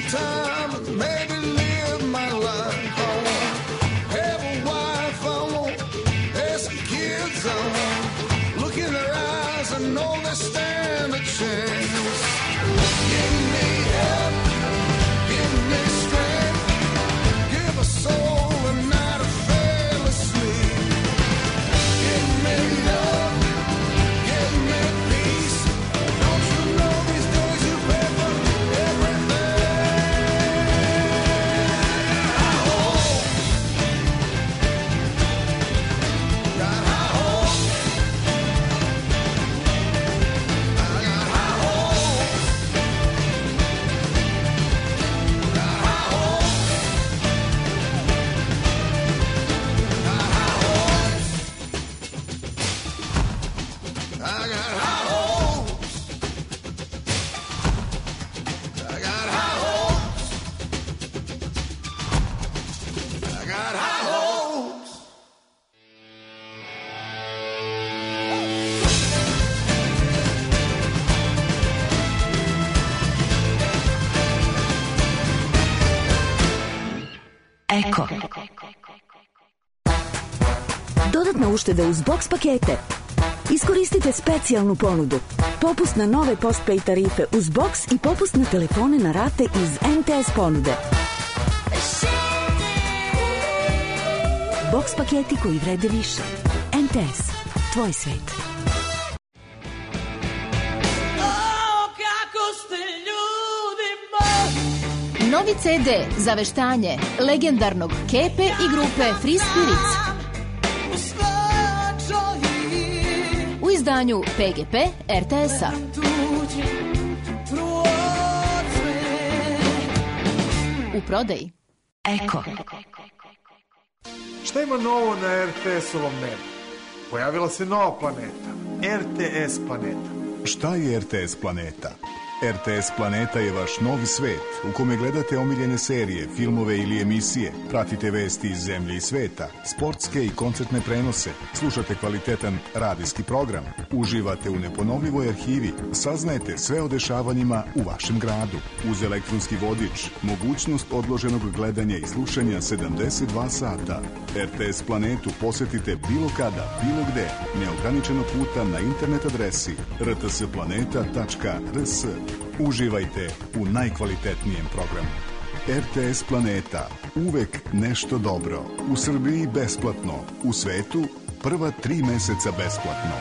some time and maybe live my life. I won't have a wife, I won't have some kids, I won't look in their eyes and know they stand a chance. Give me help, give me strength, give a soul a night of fearless sleep. Give me love, give me peace. Don't you know these days you pay for everything? I hope, got high hopes. I got high hopes. Got high hopes. Got high hopes. I got high hopes. I got high hopes. I got high hopes. Eko. Dodatna ušteda uz box pakete. Iskoristite specijalnu ponudu. Popust na nove postpaid tarife uz box i popust na telefone na rate iz M T S ponude. Box paketi koji vrede više. M T S. Tvoj svet. Novi ce de za veštanje legendarnog Kepe i grupe Free Spirits. U izdanju P G P R T S-a. U prodaji Eko. Šta ima novo na R T S-ovom nebu? Pojavila se nova planeta. R T S planeta. Šta je R T S planeta? R T S planeta je vaš novi svet u kome gledate omiljene serije, filmove ili emisije, pratite vesti iz zemlje i sveta, sportske i koncertne prenose, slušate kvalitetan radijski program, uživate u neponovljivoj arhivi, saznajete sve o dešavanjima u vašem gradu. Uz elektronski vodič, mogućnost odloženog gledanja i slušanja sedamdeset dva sata. R T S planetu posetite bilo kada, bilo gde, neograničeno puta na internet adresi r t s planeta tačka r s. Uživajte u najkvalitetnijem programu. R T S planeta. Uvek nešto dobro. U Srbiji besplatno. U svetu prva tri meseca besplatno.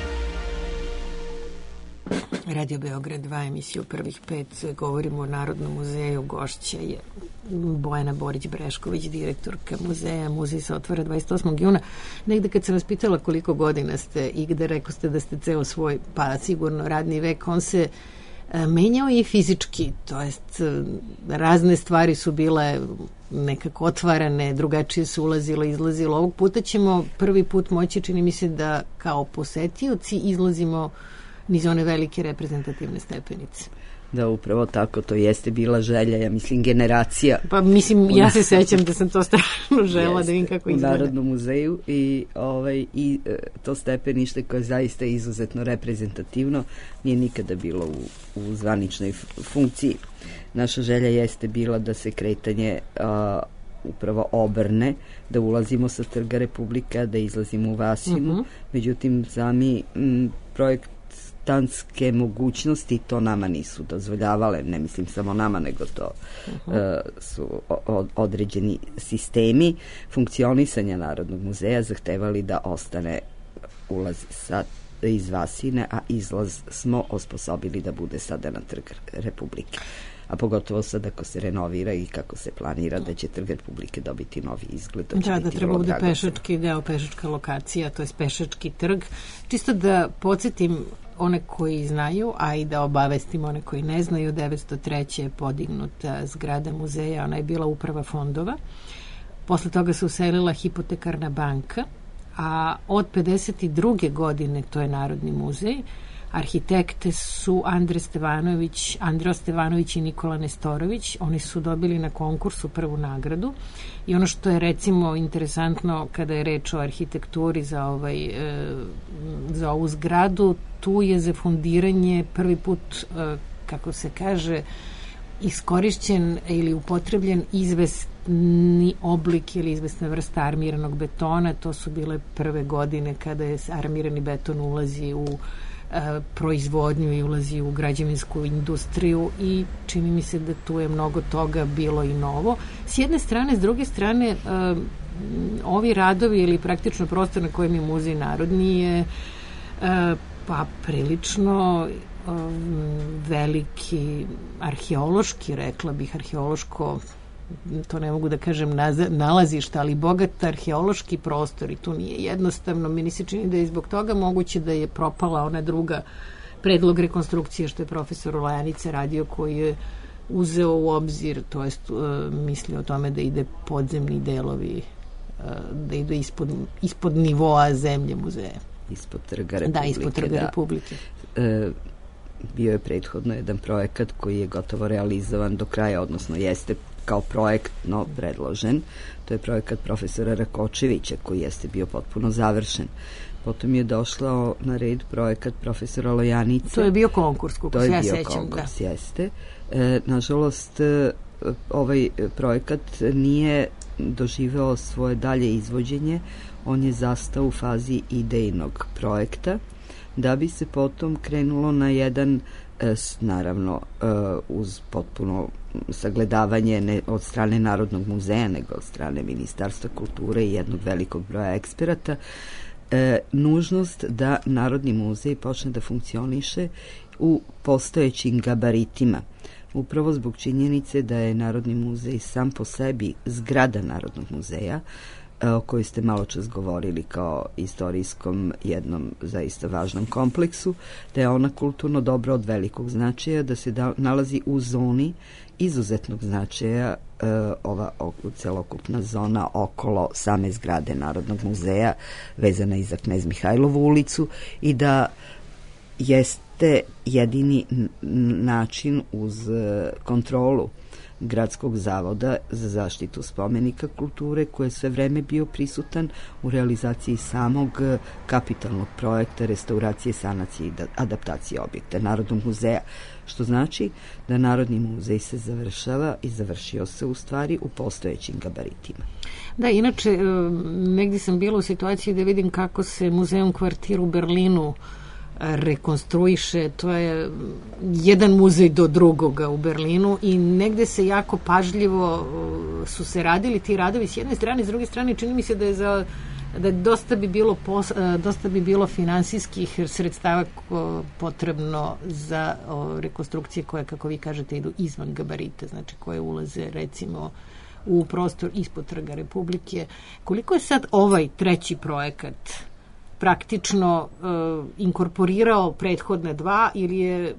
Radio Beograd dva, emisiju prvih pet, govorimo o Narodnom muzeju, gošća je Bojana Borić-Brešković, direktorka muzeja. Muzej se otvara dvadeset osmog juna. Negde kad sam vas pitala koliko godina ste i gde, rekao ste da ste ceo svoj, pa sigurno radni vek, on se menjao i fizički, to jest razne stvari su bile nekako otvarane, drugačije su ulazilo, izlazilo. Ovog puta ćemo prvi put moći, čini mi se da kao posetioci izlazimo niz one velike reprezentativne stepenice. Da, upravo tako, to jeste bila želja, ja mislim, generacija. Pa mislim, ja se sećam da sam to strašno žela da vidim kako izgleda. U Narodnom muzeju i, ovaj, i to stepenište koje je zaista izuzetno reprezentativno nije nikada bilo u, u zvaničnoj funkciji. Naša želja jeste bila da se kretanje a, upravo obrne, da ulazimo sa Trga Republika, da izlazimo u Vasinu, uh-huh. Međutim, sami m, projekt tanske mogućnosti to nama nisu dozvoljavale, ne mislim samo nama, nego to uh-huh. uh, su o, određeni sistemi funkcionisanja Narodnog muzeja zahtevali da ostane ulaz sa, iz Vasine, a izlaz smo osposobili da bude sada na Trg Republike. A pogotovo sad ako se renovira i kako se planira da će Trg Republike dobiti novi izgled. Da, da treba bude pešački deo, pešačka lokacija, to je pešački trg. Čisto da podsjetim one koji znaju, a i da obavestim one koji ne znaju, devetsto treće je podignuta zgrada muzeja, ona je bila uprava fondova. Posle toga se uselila hipotekarna banka, a od pedeset druge godine to je Narodni muzej. Arhitekte su Andre Stevanović, Andro Stevanović i Nikola Nestorović. Oni su dobili na konkursu prvu nagradu i ono što je recimo interesantno kada je reč o arhitekturi za, ovaj, e, za ovu zgradu, tu je za fundiranje prvi put, e, kako se kaže, iskorišćen ili upotrebljen izvesni oblik ili izvesna vrsta armiranog betona. To su bile prve godine kada je armirani beton ulazi u e, proizvodnju i ulazi u građevinsku industriju i čini mi se da tu je mnogo toga bilo i novo. S jedne strane, s druge strane, e, ovi radovi ili praktično prostor na kojem je Muzej narodni je e, pa prilično veliki arheološki, rekla bih, arheološko, to ne mogu da kažem nalazišta, ali bogat arheološki prostor i tu nije jednostavno. Meni se čini da je zbog toga moguće da je propala ona druga predlog rekonstrukcije što je profesor Olajanica radio, koji je uzeo u obzir, to jest mislio o tome da ide podzemni delovi, da ide ispod, ispod nivoa zemlje muzeja. Ispod trga Republike. Da, ispod trga da. Republike. E, bio je prethodno jedan projekat koji je gotovo realizovan do kraja, odnosno jeste kao projektno predložen. To je projekat profesora Rakočevića koji jeste bio potpuno završen. Potom je došao na red projekat profesora Lojanice. To je bio konkurs, kako se ja sećam. To je bio konkurs, da. Jeste. E, nažalost, ovaj projekat nije doživeo svoje dalje izvođenje. On je zastao u fazi idejnog projekta, da bi se potom krenulo na jedan, naravno, uz potpuno sagledavanje ne od strane Narodnog muzeja, nego od strane Ministarstva kulture i jednog velikog broja eksperata, nužnost da Narodni muzej počne da funkcioniše u postojećim gabaritima. Upravo zbog činjenice da je Narodni muzej sam po sebi zgrada Narodnog muzeja, o kojoj ste malo čas govorili kao istorijskom jednom zaista važnom kompleksu, da je ona kulturno dobro od velikog značaja, da se da, nalazi u zoni izuzetnog značaja, e, ova o, celokupna zona okolo same zgrade Narodnog muzeja, vezana i za Knez Mihajlovu ulicu, i da jeste jedini način uz kontrolu Gradskog zavoda za zaštitu spomenika kulture, koji je sve vreme bio prisutan u realizaciji samog kapitalnog projekta restauracije, sanacije i adaptacije objekta Narodnog muzeja, što znači da Narodni muzej se završava i završio se u stvari u postojećim gabaritima. Da, inače, negdje sam bila u situaciji da vidim kako se muzeum kvartir u Berlinu rekonstruiše, to je jedan muzej do drugoga u Berlinu i negde se jako pažljivo su se radili ti radovi s jedne strane, s druge strane čini mi se da je za da je dosta bi bilo pos, dosta bi bilo finansijskih sredstava potrebno za o, rekonstrukcije koje, kako vi kažete, idu izvan gabarita, znači koje ulaze recimo u prostor ispod trga Republike. Koliko je sad ovaj treći projekat praktično uh, inkorporirao prethodne dva ili je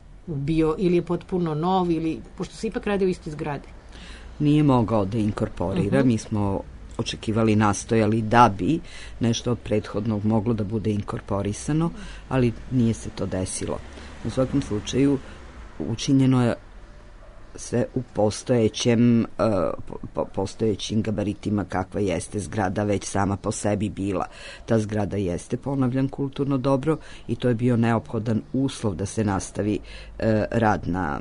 bio, ili je potpuno nov, ili, pošto se ipak radi u istoj zgradi? Nije mogao da inkorporira. Uh-huh. Mi smo očekivali, nastojali da bi nešto od prethodnog moglo da bude inkorporisano, ali nije se to desilo. U svakom slučaju učinjeno je sve u postojećem, uh, postojećim gabaritima kakva jeste zgrada već sama po sebi bila. Ta zgrada jeste, ponavljam, kulturno dobro i to je bio neophodan uslov da se nastavi uh, rad na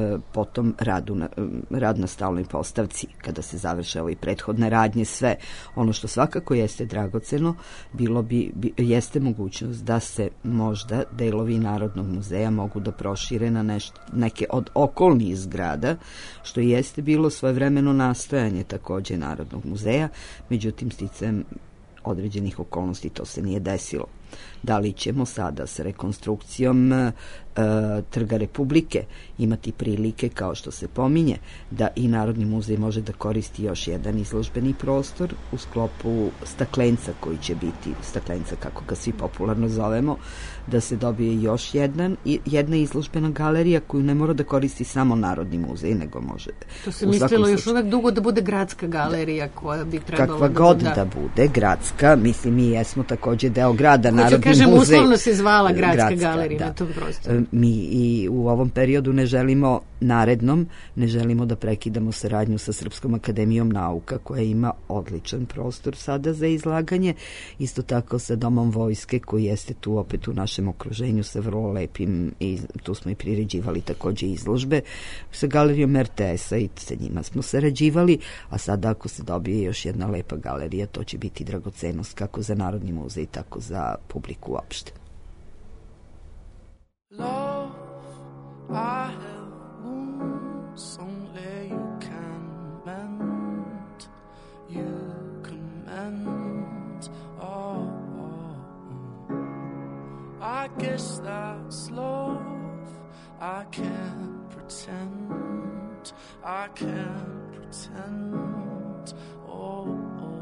potom radu na, rad na stalnoj postavci kada se završe ove prethodne radnje. Sve ono što svakako jeste dragoceno bilo bi, bi jeste mogućnost da se možda delovi Narodnog muzeja mogu da prošire na neš, neke od okolnih zgrada, što jeste bilo svojevremeno nastojanje takođe Narodnog muzeja, međutim sticajem određenih okolnosti to se nije desilo. Da li ćemo sada sa rekonstrukcijom e, Trga Republike imati prilike, kao što se pominje, da i Narodni muzej može da koristi još jedan izložbeni prostor u sklopu staklenca koji će biti, staklenca kako ga svi popularno zovemo, da se dobije još jedan, jedna izložbena galerija koju ne mora da koristi samo Narodni muzej, nego može... To se mislilo još uvek dugo da bude gradska galerija koja bi trebalo kakva da god bude... da bude, gradska, mislim mi jesmo takođe deo grada, Narodni kažem, muzej. Uslovno se zvala gradska, gradska galerija da. na tom prostoru. Mi i u ovom periodu ne želimo narednom ne želimo da prekidamo saradnju sa Srpskom akademijom nauka, koja ima odličan prostor sada za izlaganje, isto tako sa Domom vojske koji jeste tu opet u našem okruženju sa vrlo lepim, i tu smo i priređivali takođe izložbe, sa galerijom er te es-a i sa njima smo sarađivali, a sada ako se dobije još jedna lepa galerija, to će biti dragocenost kako za Narodni muzej, tako za publiku uopšte. Love, I have wounds only you can mend, you can mend, oh, oh, oh. I guess that's love, I can't pretend, I can't pretend, oh, oh, oh.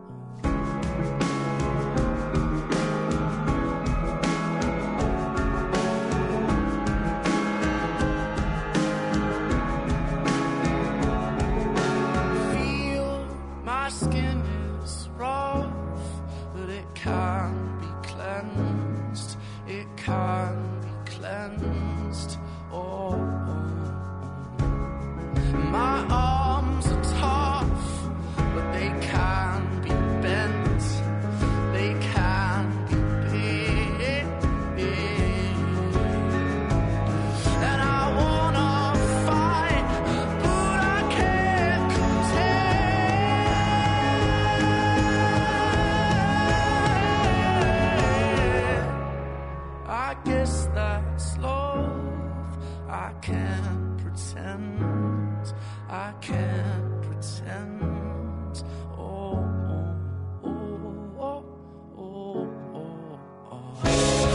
My skin is rough, but it can be cleansed, it can be cleansed, oh, oh, oh. My arms are tough, but they can be bent, they can be bent, and I wanna fight, but I can't contend. I guess that's love, I can't pretend, I can't pretend, oh, oh, oh, oh, oh, oh.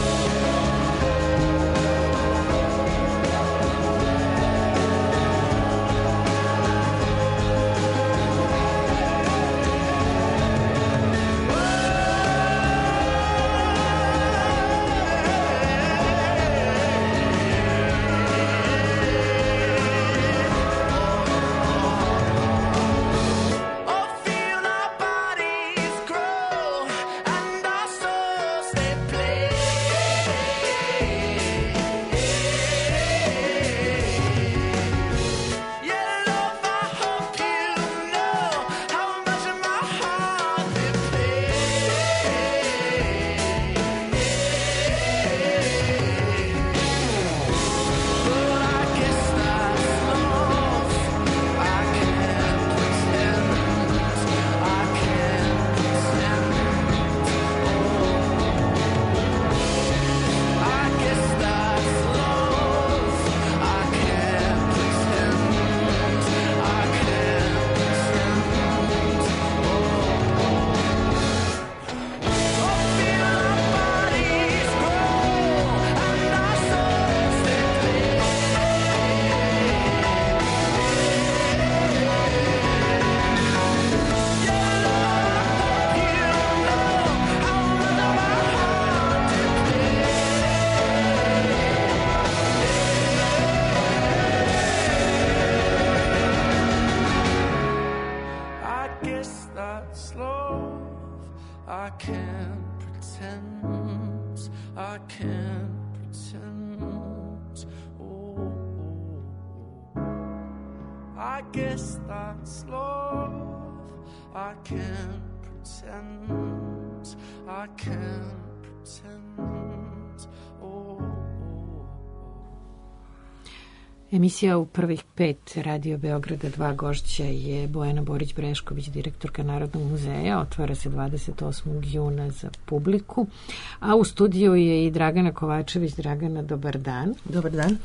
Emisija u prvih pet Radio Beograda, dva gošća je Bojana Borić-Brešković, direktorka Narodnog muzeja, otvara se dvadeset osmog juna za publiku, a u studiju je i Dragana Kovačević. Dragana, dobar dan. Dobar dan.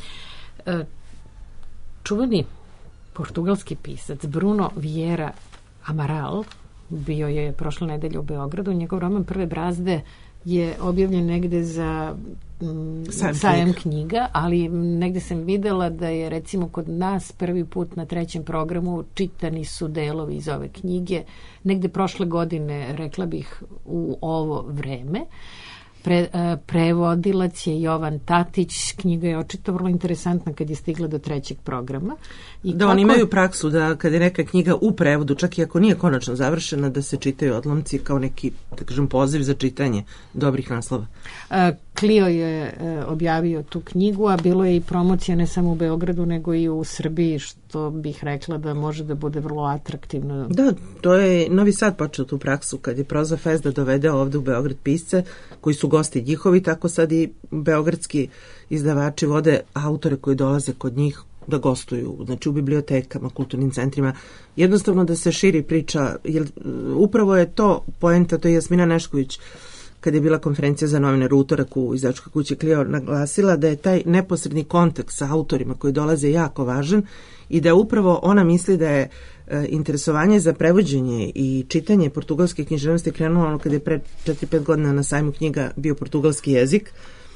Čuveni portugalski pisac Bruno Vieira Amaral bio je prošle nedelje u Beogradu. Njegov roman Prve brazde je objavljen negde za sajam, sajam knjiga, ali negde sam videla da je recimo kod nas prvi put na trećem programu čitani su delovi iz ove knjige. Negde prošle godine, rekla bih, u ovo vreme. Pre, prevodilac je Jovan Tatić. Knjiga je očito vrlo interesantna kad je stigla do trećeg programa. I da, kako... oni imaju praksu da kad je neka knjiga u prevodu, čak i ako nije konačno završena, da se čitaju odlomci kao neki, da kažem, poziv za čitanje dobrih naslova. A, Clio je e, objavio tu knjigu, a bilo je i promocija ne samo u Beogradu, nego i u Srbiji, što bih rekla da može da bude vrlo atraktivno. Da, to je Novi Sad počeo tu praksu, kad je Proza Fest da dovede ovde u Beograd pisce koji su gosti njihovi, tako sad i beogradski izdavači vode autore koji dolaze kod njih da gostuju, znači u bibliotekama, kulturnim centrima, jednostavno da se širi priča, jer upravo je to poenta, to je Jasmina Nešković, kad je bila konferencija za novinare utorak u izdavačkoj kući Clio, naglasila da je taj neposredni kontakt sa autorima koji dolaze jako važan i da upravo ona misli da je e, interesovanje za prevođenje i čitanje portugalske književnosti krenulo ono kada je pre četiri pet godina na sajmu knjiga bio portugalski jezik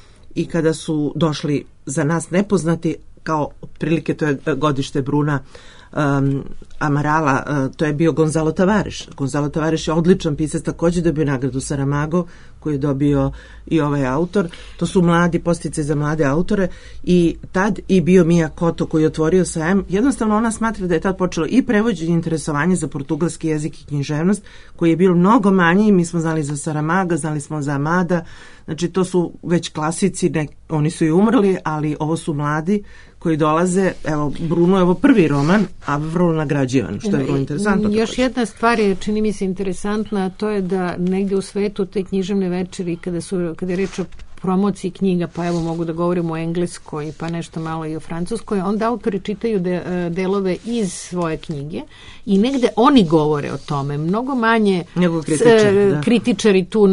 i kada su došli za nas nepoznati, kao otprilike to je godište Bruna um, Amarala, uh, to je bio Gonzalo Tavares. Gonzalo Tavares je odličan pisac, takođe dobio nagradu Saramago, koju je dobio i ovaj autor. To su mladi postice za mlade autore i tad i bio Mija Koto koji je otvorio sajam. Jednostavno ona smatra da je tad počelo i prevođenje interesovanje za portugalski jezik i književnost, koji je bilo mnogo manji. Mi smo znali za Saramaga, znali smo za Amada, znači to su već klasici, ne, oni su i umrli, ali ovo su mladi koji dolaze, evo Bruno je ovo prvi roman, a vrlo nagrađivan, što je vrlo interesantno. Još takođe. jedna stvar je, čini mi se interesantna, a to je da negde u svetu te književne večeri, kada, su, kada je reč o promociji knjiga, pa evo mogu da govorim o engleskoj, pa nešto malo i o francuskoj, onda autori čitaju de, delove iz svoje knjige i negde oni govore o tome. Mnogo manje kritičari, da. kritičari tu,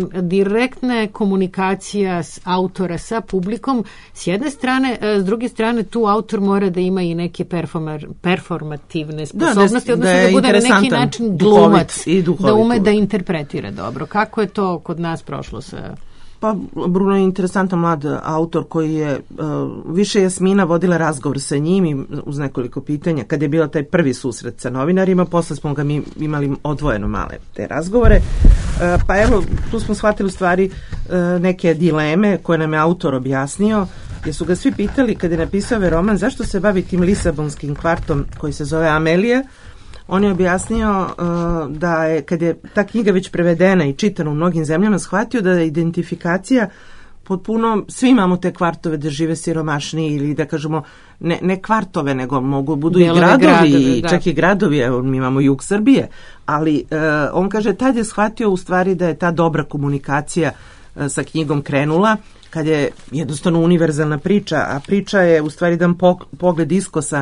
direktna komunikacija s autora sa publikom s jedne strane, s druge strane tu autor mora da ima i neke performer, performativne sposobnosti, da, odnosno da, da, da bude na neki način glumac, da ume da interpretira dobro. Kako je to kod nas prošlo sa... Pa Bruno je interesantan mlad autor koji je uh, više Jasmina vodila razgovor sa njim i uz nekoliko pitanja kad je bio taj prvi susret sa novinarima, posle smo ga mi imali odvojeno male te razgovore. Uh, pa evo, tu smo shvatili u stvari uh, neke dileme koje nam je autor objasnio, jer su ga svi pitali kad je napisao ovaj roman zašto se bavi tim lisabonskim kvartom koji se zove Amelija. On je objasnio uh, da je, kad je ta knjiga već prevedena i čitana u mnogim zemljama, shvatio da je identifikacija potpuno, svi imamo te kvartove da žive siromašniji ili da kažemo, ne, ne kvartove, nego mogu budu Delove i gradovi, gradovi da. Čak i gradovi, evo mi imamo jug Srbije, ali uh, on kaže, tad je shvatio u stvari da je ta dobra komunikacija uh, sa knjigom krenula, kad je jednostavno univerzalna priča, a priča je u stvari dan pogled iskosa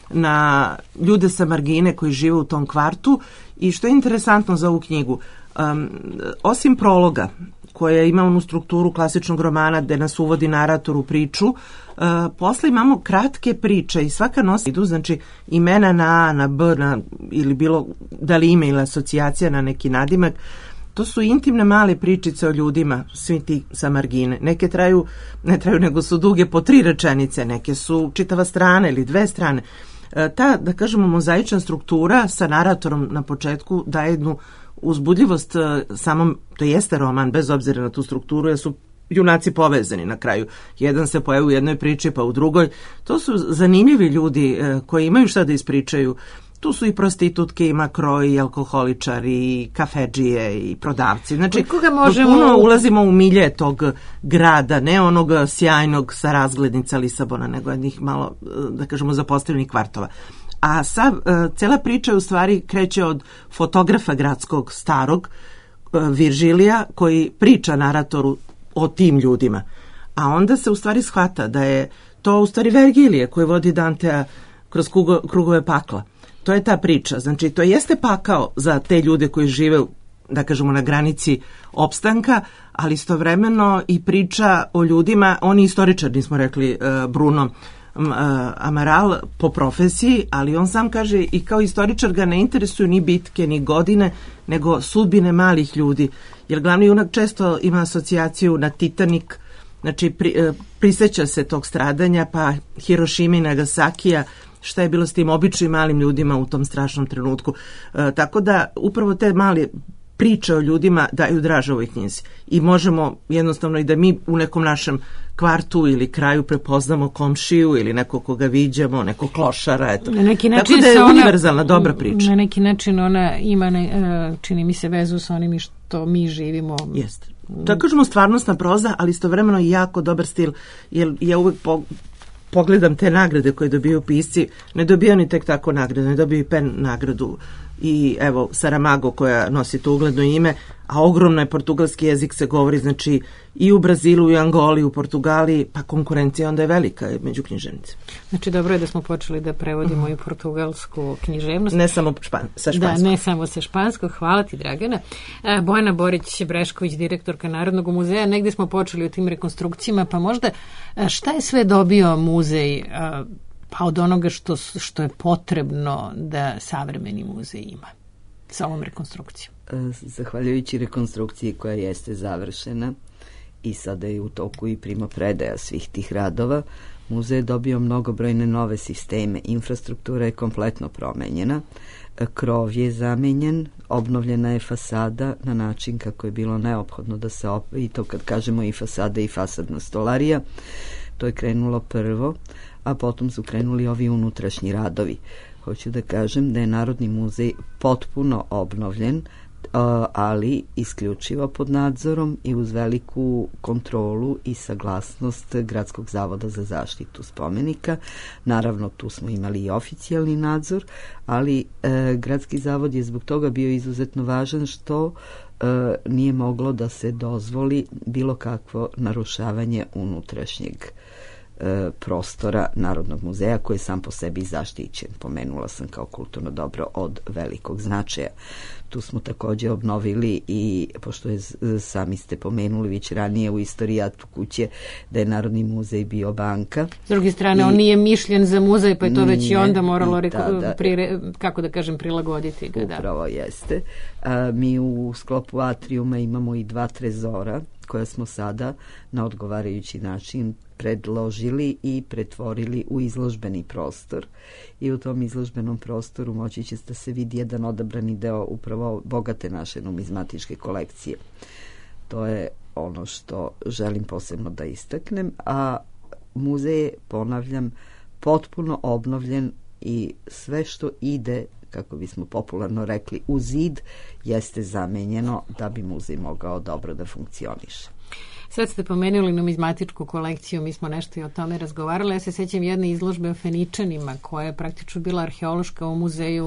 na ljude sa margine koji žive u tom kvartu i što je interesantno za ovu knjigu, um, osim prologa koja ima onu strukturu klasičnog romana gde nas uvodi narator u priču, uh, posle imamo kratke priče i svaka nosi idu, znači imena na A, na B, na, ili bilo da li ime ili asocijacija na neki nadimak. To su intimne male pričice o ljudima, svi ti sa margine. Neke traju, ne traju, nego su duge po tri rečenice, neke su čitava strana ili dve strane. Ta, da kažemo, mozaična struktura sa naratorom na početku daje jednu uzbudljivost samom, to jeste roman, bez obzira na tu strukturu, jer su junaci povezani na kraju. Jedan se pojavi u jednoj priči, pa u drugoj. To su zanimljivi ljudi koji imaju šta da ispričaju. Tu su i prostitutke, i makroji, i alkoholičari, i kafedžije, i prodavci. Znači, možemo... puno ulazimo u milje tog grada, ne onog sjajnog sa razglednica Lisabona, nego jednih malo, da kažemo, zapostavljenih kvartova. A sav, cela priča u stvari kreće od fotografa gradskog starog, Viržilija, koji priča naratoru o tim ljudima. A onda se u stvari shvata da je to u stvari Vergilije koji vodi Dantea kroz kugo, krugove pakla. To je ta priča, znači to jeste pakao za te ljude koji žive, da kažemo, na granici opstanka, ali istovremeno i priča o ljudima, on je istoričar, nismo rekli, Bruno Amaral po profesiji, ali on sam kaže i kao istoričar ga ne interesuju ni bitke, ni godine, nego sudbine malih ljudi, jer glavni junak često ima asocijaciju na Titanic, znači pri, priseća se tog stradanja, pa Hirošima i Nagasakija, šta je bilo s tim običnim malim ljudima u tom strašnom trenutku. E, tako da upravo te male priče o ljudima daju draž ovoj knjizi. I možemo jednostavno i da mi u nekom našem kvartu ili kraju prepoznamo komšiju ili nekog koga viđamo, nekog klošara. Eto. Na neki način tako da je ona, univerzalna, dobra priča. Na neki način ona ima, ne, čini mi se, vezu sa onim što mi živimo. Jeste. To je, kažemo, stvarnostna proza, ali istovremeno i jako dobar stil, jer ja uvek po, pogledam te nagrade koje dobiju pisci, ne dobiju ni tek tako nagrade, ne dobiju i Pen nagradu. I evo Saramago koja nosi to ugledno ime, a ogromno je portugalski jezik se govori, znači i u Brazilu, i u Angoli, i u Portugaliji, pa konkurencija onda je velika među književnicima. Znači dobro je da smo počeli da prevodimo mm. i portugalsku književnost. Ne samo špan, sa španskog. Da, ne samo sa španskog. Hvala ti, Dragana. Bojana Borić-Brešković, direktorka Narodnog muzeja. Negde smo počeli o tim rekonstrukcijama, pa možda šta je sve dobio muzej pa od onoga što, što je potrebno da savremeni muzej ima sa ovom rekonstrukcijom? Zahvaljujući rekonstrukciji koja jeste završena i sada je u toku i primopredaja svih tih radova, muzej je dobio mnogobrojne nove sisteme, infrastruktura je kompletno promenjena, krov je zamenjen, obnovljena je fasada na način kako je bilo neophodno da se, op... i to kad kažemo i fasada i fasadna stolarija, to je krenulo prvo, a potom su krenuli ovi unutrašnji radovi. Hoću da kažem da je Narodni muzej potpuno obnovljen, ali isključivo pod nadzorom i uz veliku kontrolu i saglasnost Gradskog zavoda za zaštitu spomenika. Naravno, tu smo imali i oficijalni nadzor, ali e, Gradski zavod je zbog toga bio izuzetno važan što e, nije moglo da se dozvoli bilo kakvo narušavanje unutrašnjeg prostora Narodnog muzeja koji je sam po sebi zaštićen. Pomenula sam kao kulturno dobro od velikog značaja. Tu smo takođe obnovili i, pošto je sami ste pomenuli već ranije u istorijatu kuće, da je Narodni muzej bio banka. S druge strane, I, on nije mišljen za muzej, pa je to već i onda moralo, reko, tada, prire, kako da kažem, prilagoditi ga. Upravo da. Jeste. A, mi u sklopu atrijuma imamo i dva trezora koja smo sada na odgovarajući način predložili i pretvorili u izložbeni prostor. I u tom izložbenom prostoru moći će da se vidi jedan odabrani deo upravo bogate naše numizmatičke kolekcije. To je ono što želim posebno da istaknem, a muzej je, ponavljam, potpuno obnovljen i sve što ide, kako bismo popularno rekli, u zid, jeste zamenjeno da bi muzej mogao dobro da funkcioniše. Sad ste pomenuli numizmatičku kolekciju, mi smo nešto i o tome razgovarali. Ja se sjećam jedne izložbe o Feničanima, koja je praktično bila arheološka u muzeju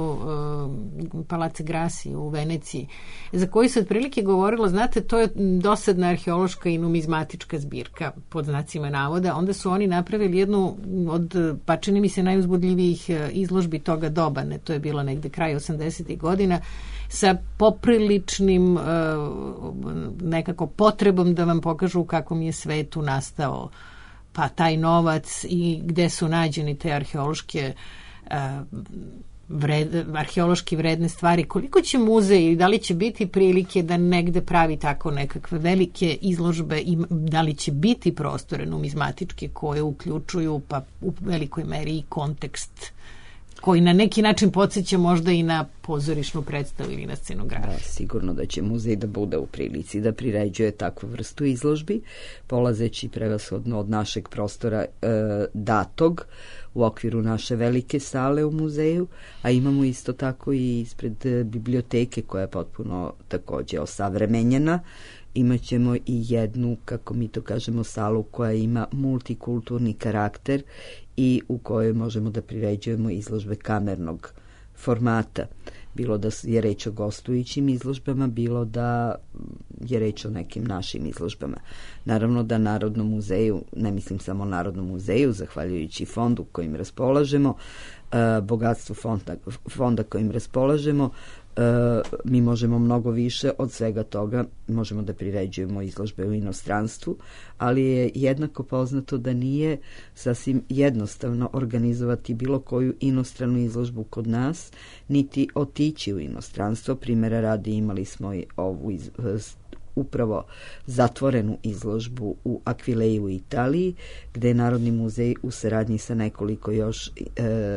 uh, Palazzo Grassi u Veneciji, za koju se otprilike govorilo, znate, to je dosadna arheološka i numizmatička zbirka, pod znacima navoda. Onda su oni napravili jednu od, pa čini mi se, najuzbudljivijih izložbi toga doba, ne, to je bilo negde kraj osamdesetih godina, sa popriličnim uh, nekako potrebom da vam pokažu u kakvom je svetu nastao pa taj novac i gde su nađeni te arheološke uh, vred, arheološki vredne stvari. Koliko će muzej i da li će biti prilike da negde pravi tako nekakve velike izložbe i da li će biti prostore numizmatičke koje uključuju pa u velikoj meri i kontekst koji na neki način podsjeća možda i na pozorišnu predstavu ili na scenografiju. Da, sigurno da će muzej da bude u prilici da priređuje takvu vrstu izložbi, polazeći prevashodno od našeg prostora e, datog u okviru naše velike sale u muzeju, a imamo isto tako i ispred biblioteke koja je potpuno takođe osavremenjena. Imaćemo i jednu, kako mi to kažemo, salu koja ima multikulturni karakter i u kojoj možemo da priređujemo izložbe kamernog formata. Bilo da je reč o gostujućim izložbama, bilo da je reč o nekim našim izložbama. Naravno da Narodnom muzeju, ne mislim samo Narodnom muzeju, zahvaljujući fondu kojim raspolažemo, bogatstvu fonda, fonda kojim raspolažemo, mi možemo mnogo više od svega toga, možemo da priređujemo izložbe u inostranstvu, ali je jednako poznato da nije sasvim jednostavno organizovati bilo koju inostranu izložbu kod nas, niti otići u inostranstvo. Primjera radi imali smo i ovu iz, upravo zatvorenu izložbu u Akvileji u Italiji, gde je Narodni muzej u saradnji sa nekoliko još e,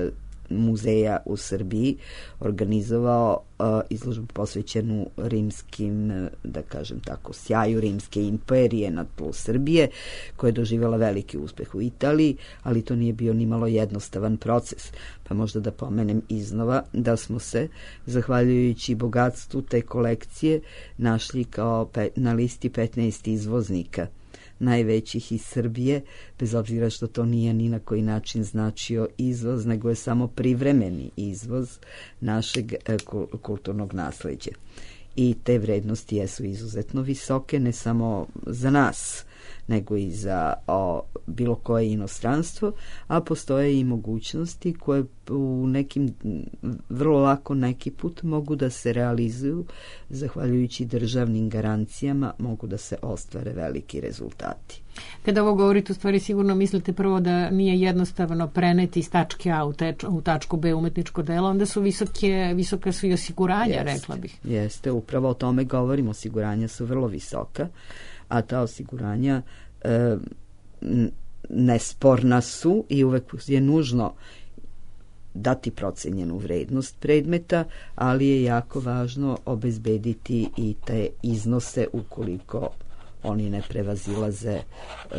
muzeja u Srbiji organizovao uh, izložbu posvećenu rimskim, da kažem tako, sjaju rimske imperije na tlu Srbije, koja je doživjela veliki uspeh u Italiji, ali to nije bio ni malo jednostavan proces. Pa možda da pomenem iznova da smo se, zahvaljujući bogatstvu te kolekcije, našli kao pe, na listi petnaest izvoznika najvećih iz Srbije, bez obzira što to nije ni na koji način značio izvoz, nego je samo privremeni izvoz našeg e, kulturnog nasleđa. I te vrednosti jesu izuzetno visoke, ne samo za nas, nego i za o, bilo koje inostranstvo, a postoje i mogućnosti koje u nekim, vrlo lako neki put mogu da se realizuju, zahvaljujući državnim garancijama mogu da se ostvare veliki rezultati. Kada ovo govorite, u stvari sigurno mislite prvo da nije jednostavno preneti iz tačke A u, teč, u tačku B umetničko delo, onda su visoke, visoka su i osiguranja, jeste, rekla bih. Jeste, upravo o tome govorim, osiguranja su vrlo visoka, a ta osiguranja e, nesporna su i uvek je nužno dati procenjenu vrednost predmeta, ali je jako važno obezbediti i te iznose ukoliko oni ne prevazilaze e,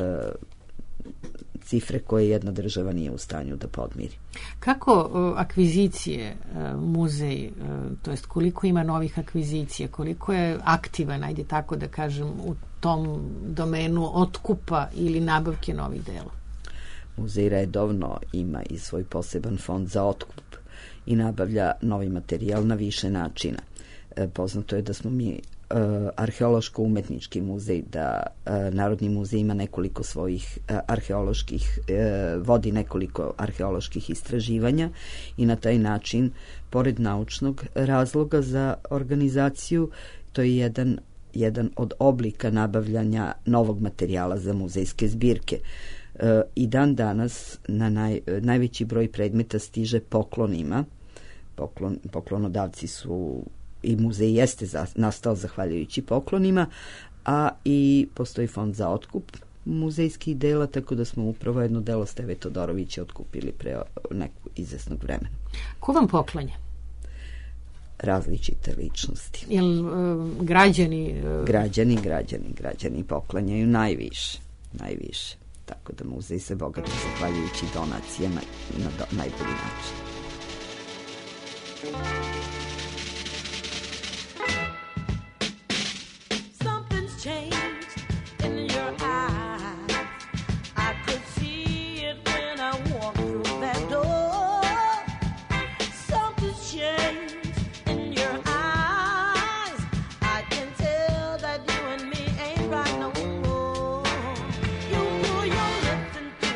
cifre koje jedna država nije u stanju da podmiri. Kako o, akvizicije e, muzej, e, to jest koliko ima novih akvizicija, koliko je aktivan, ajde tako da kažem, u tom domenu otkupa ili nabavke novih dela? Muzej redovno ima i svoj poseban fond za otkup i nabavlja novi materijal na više načina. E, poznato je da smo mi Uh, arheološko-umetnički muzej, da uh, Narodni muzej ima nekoliko svojih uh, arheoloških, uh, vodi nekoliko arheoloških istraživanja i na taj način, pored naučnog razloga za organizaciju, to je jedan, jedan od oblika nabavljanja novog materijala za muzejske zbirke. Uh, I dan danas na naj, najveći broj predmeta stiže poklonima. Poklon, poklonodavci su i muzej jeste za, nastao zahvaljujući poklonima, a i postoji fond za otkup muzejskih dela, tako da smo upravo jedno delo Steve Todorovića otkupili pre nekog izvesnog vremena. Ko vam poklanja? Različite ličnosti. Jel uh, građani? Uh... Građani, građani, građani poklanjaju najviše, najviše. Tako da muzej se bogati zahvaljujući donacijama na do, najbolji način.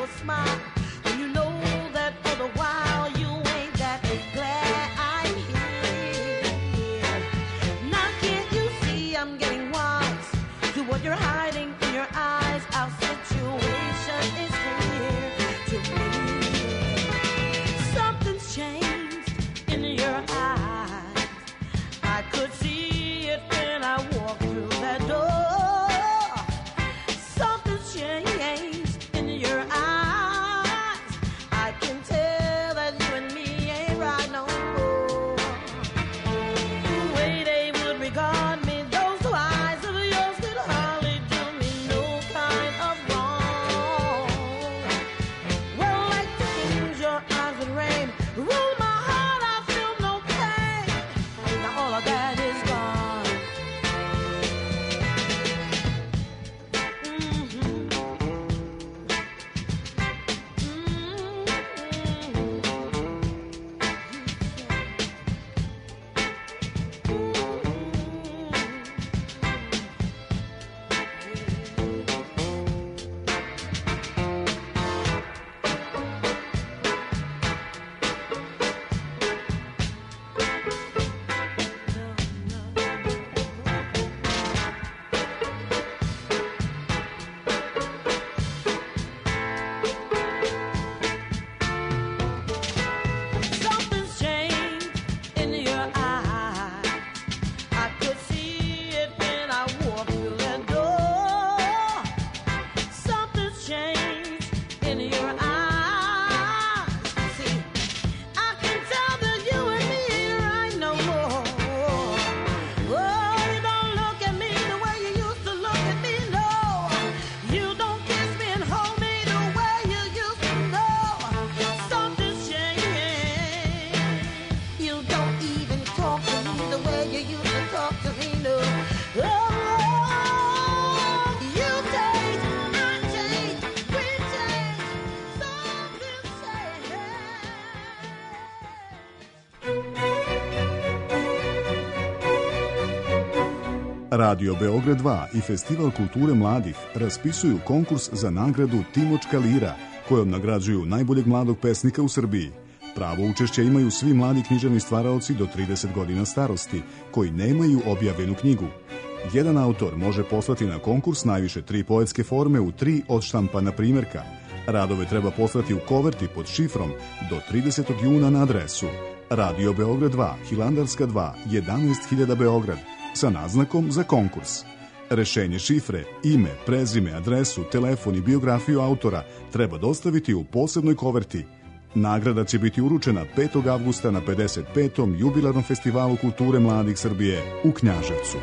Smile, and you know that for the while you ain't that glad I'm here. Radio Beograd dva i Festival kulture mladih raspisuju konkurs za nagradu Timočka lira, kojom nagrađuju najboljeg mladog pesnika u Srbiji. Pravo učešća imaju svi mladi književni stvaraoci do trideset godina starosti, koji nemaju objavljenu knjigu. Jedan autor može poslati na konkurs najviše tri poetske forme u tri odštampana primjerka. Radove treba poslati u koverti pod šifrom do tridesetog juna na adresu Radio Beograd dva, Hilandarska dva, jedanaest hiljada Beograd, sa naznakom za konkurs. Rešenje šifre, ime, prezime, adresu, telefon i biografiju autora treba dostaviti u posebnoj koverti. Nagrada će biti uručena petog avgusta na pedeset petom jubilarnom festivalu kulture mladih Srbije u Knjaževcu.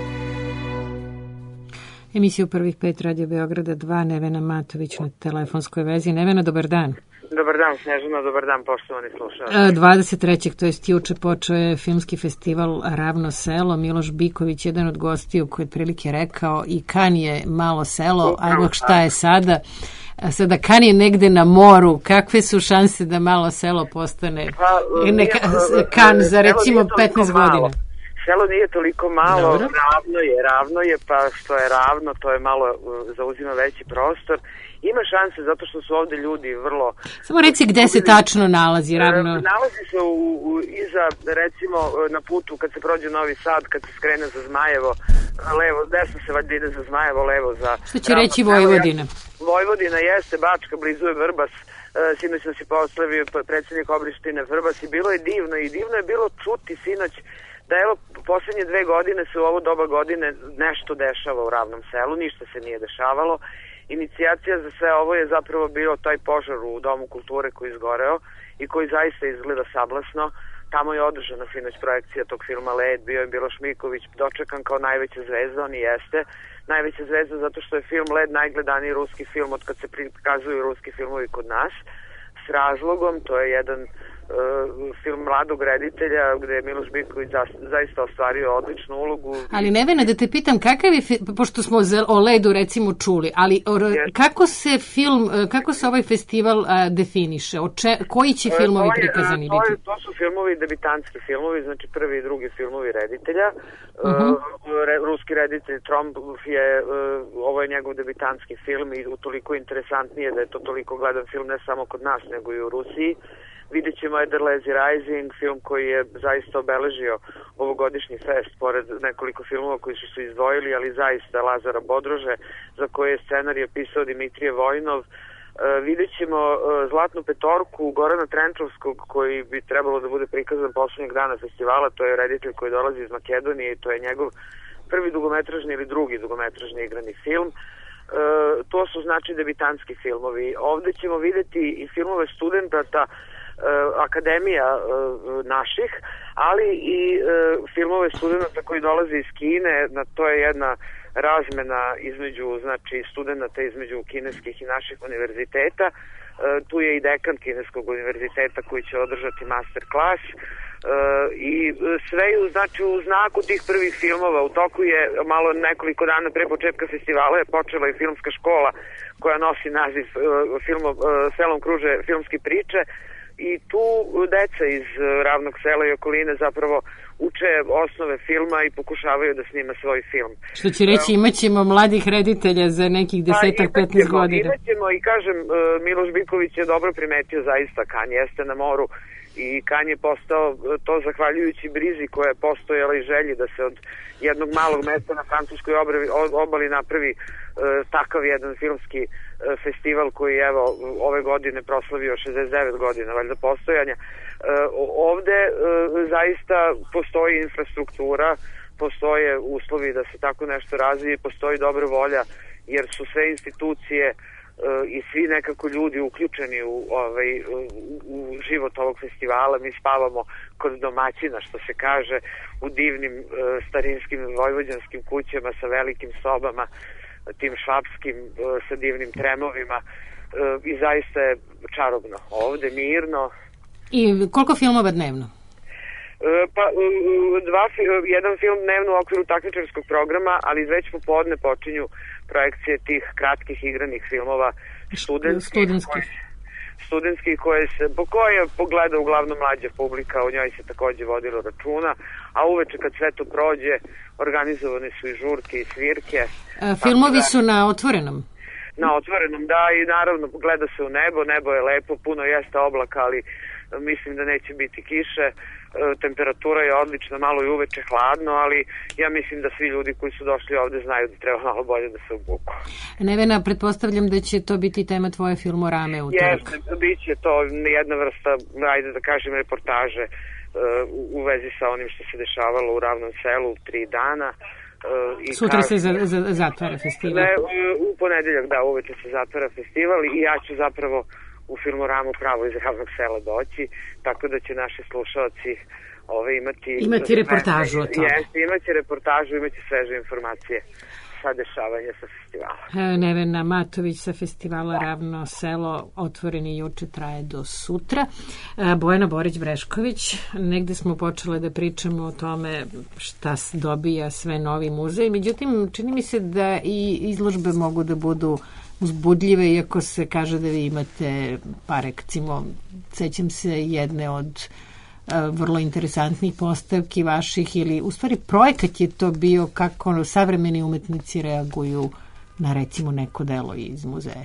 Emisiju Prvih pet Radio Beograda dva, Nevena Matović na telefonskoj vezi. Nevena, dobar dan. Dobar dan, Snežana, dobar dan, poštovani slušalci. dvadeset trećeg to jest juče, počeo je filmski festival Ravno selo. Miloš Biković, jedan od gostiju koji je prilike rekao i Kan je malo selo, a evo šta je sada. Sada Kan je negde na moru, kakve su šanse da malo selo postane pa, neka, Kan za recimo petnaest godina? Selo nije toliko malo, Dobro. ravno je, ravno je, pa što je ravno, to je malo, zauzima veći prostor. Ima šanse zato što su ovde ljudi vrlo... Samo reci gde se tačno nalazi ravno? Nalazi se u, u, iza, recimo, na putu kad se prođe Novi Sad, kad se skrene za Zmajevo, levo, desno se valjda ide za Zmajevo, levo za... Što će reći Vojvodina? Vojvodina jeste, Bačka, blizu je Vrbas, sinoć sam si poslavio predsjednik Obrištine Vrbas i bilo je divno i divno je bilo čuti sinoć da evo posljednje dve godine se u ovo doba godine nešto dešava u Ravnom selu, ništa se nije dešavalo. Inicijacija za sve ovo je zapravo bio taj požar u Domu kulture koji je izgoreo i koji zaista izgleda sablasno. Tamo je održana sinoć projekcija tog filma Led, bio je Miloš Miković dočekan kao najveća zvezda, on i jeste najveća zvezda zato što je film Led najgledaniji ruski film od kad se prikazuju ruski filmovi kod nas. S razlogom, to je jedan film mladog reditelja gde je Miloš Biković zaista ostvario odličnu ulogu. Ali Nevena, da te pitam, kakav je, pošto smo o Ledu recimo čuli, ali kako se film, kako se ovaj festival definiše? Koji će filmovi prikazani biti? To su filmovi, debitanski filmovi, znači prvi i drugi filmovi reditelja. Ruski reditelj Tromp je, ovo je njegov debitanski film i utoliko interesantnije da je to toliko gledan film ne samo kod nas, nego i u Rusiji. Vidjet ćemo Ederlezi Rising, film koji je zaista obeležio ovogodišnji fest, pored nekoliko filmova koji su se izdvojili, ali zaista Lazara Bodrože, za koje je scenarij pisao Dimitrije Vojnov. E, vidjet ćemo e, Zlatnu petorku Gorana Trenčovskog, koji bi trebalo da bude prikazan poslednjeg dana festivala, to je reditelj koji dolazi iz Makedonije i to je njegov prvi dugometražni ili drugi dugometražni igrani film. E, to su znači debitanski filmovi. Ovde ćemo videti i filmove studentata akademija naših, ali i filmove studenta koji dolaze iz Kine, na to je jedna razmena između, znači, studenta između kineskih i naših univerziteta. Tu je i dekan kineskog univerziteta koji će održati master klas i sve je, znači, u znaku tih prvih filmova. U toku je malo nekoliko dana pre početka festivala je počela i filmska škola koja nosi naziv filmo, Selom kruže filmske priče. I tu deca iz Ravnog sela i okoline zapravo uče osnove filma i pokušavaju da snima svoj film. Što će reći, imat ćemo mladih reditelja za nekih desetak, petnaest godina. Imat ćemo i kažem, Miloš Biković je dobro primetio zaista, Kan jeste na moru i Kan je postao to zahvaljujući brizi koja je postojala i želji da se od jednog malog mesta na francuskoj obali napravi takav jedan filmski festival koji je evo ove godine proslavio šezdeset devet godina valjda postojanja. Ovde zaista postoji infrastruktura, postoje uslovi da se tako nešto razvije, postoji dobra volja jer su sve institucije i svi nekako ljudi uključeni u, ovaj, u, u život ovog festivala. Mi spavamo kod domaćina, što se kaže, u divnim starinskim vojvođanskim kućama sa velikim sobama, tim švapskim, sa divnim tremovima i zaista je čarobno. Ovde mirno. I koliko filmova dnevno? Pa, dva, jedan film dnevno u okviru takmičarskog programa, ali već popodne počinju projekcije tih kratkih igranih filmova studentskih. Studentskih. studentski koje se, po koje pogleda uglavnom mlađa publika, o njoj se takođe vodilo računa, a uveče kad sve to prođe, organizovane su i žurke i svirke. A, filmovi da, su na otvorenom? Na otvorenom, da, i naravno gleda se u nebo, nebo je lepo, puno jeste oblaka, ali mislim da neće biti kiše. Temperatura je odlična, malo i uveče hladno, ali ja mislim da svi ljudi koji su došli ovde znaju da treba malo bolje da se obuku. Nevena, pretpostavljam da će to biti tema tvoje filmorame u utorak. Jeste, bit će to jedna vrsta, ajde da kažem, reportaže u vezi sa onim što se dešavalo u Ravnom selu u tri dana. I Sutra kažem, se za, za, zatvara festival. Ne, u ponedeljak, da, uveče se zatvara festival i ja ću zapravo u filmoramu pravo iz Ravnog sela doći, tako da će naši slušalci ove, imati... Imati reportažu o tome. Jeste, imati reportažu, imati sveže informacije sa dešavanja sa festivala. Nevena Matović sa festivala Ravno selo, otvoreni juče, traje do sutra. Bojana Borić-Brešković, negde smo počele da pričamo o tome šta dobija sve novi muzej, međutim, čini mi se da i izložbe mogu da budu uzbudljive, iako se kaže da vi imate, pa recimo, sećam se jedne od uh, vrlo interesantnih postavki vaših, ili u stvari projekat je to bio kako savremeni umetnici reaguju na recimo neko delo iz muzeja.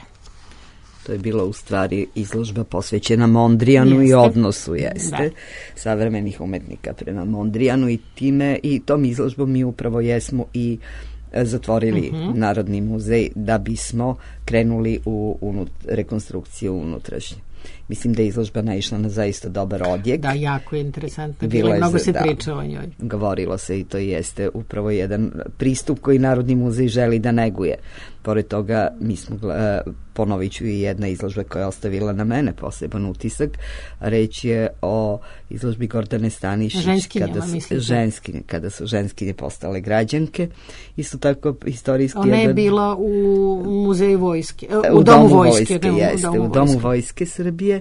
To je bila u stvari izložba posvećena Mondrijanu jeste. I odnosu jeste da. savremenih umetnika prema Mondrijanu i time i tom izložbom mi upravo jesmo i zatvorili uh-huh. Narodni muzej da bismo krenuli u unut, rekonstrukciju unutrašnje. Mislim da je izložba naišla na zaista dobar odjek. Da, jako je interesantno. Bilo je, mnogo se da, pričalo o njoj. Govorilo se i to jeste upravo jedan pristup koji Narodni muzej želi da neguje. Pored toga, mi smo, uh, ponovit ću i jedna izložba koja je ostavila na mene poseban utisak. Reč je o izložbi Gordane Stanišić. Ženskinjama, kada su, ženskinje, kada su ženskinje postale građanke. Isto tako istorijski... Ona je jedan, bila u muzeju vojske. U, u domu, domu vojske. vojske ne, jeste, u domu, u domu vojske. vojske Srbije.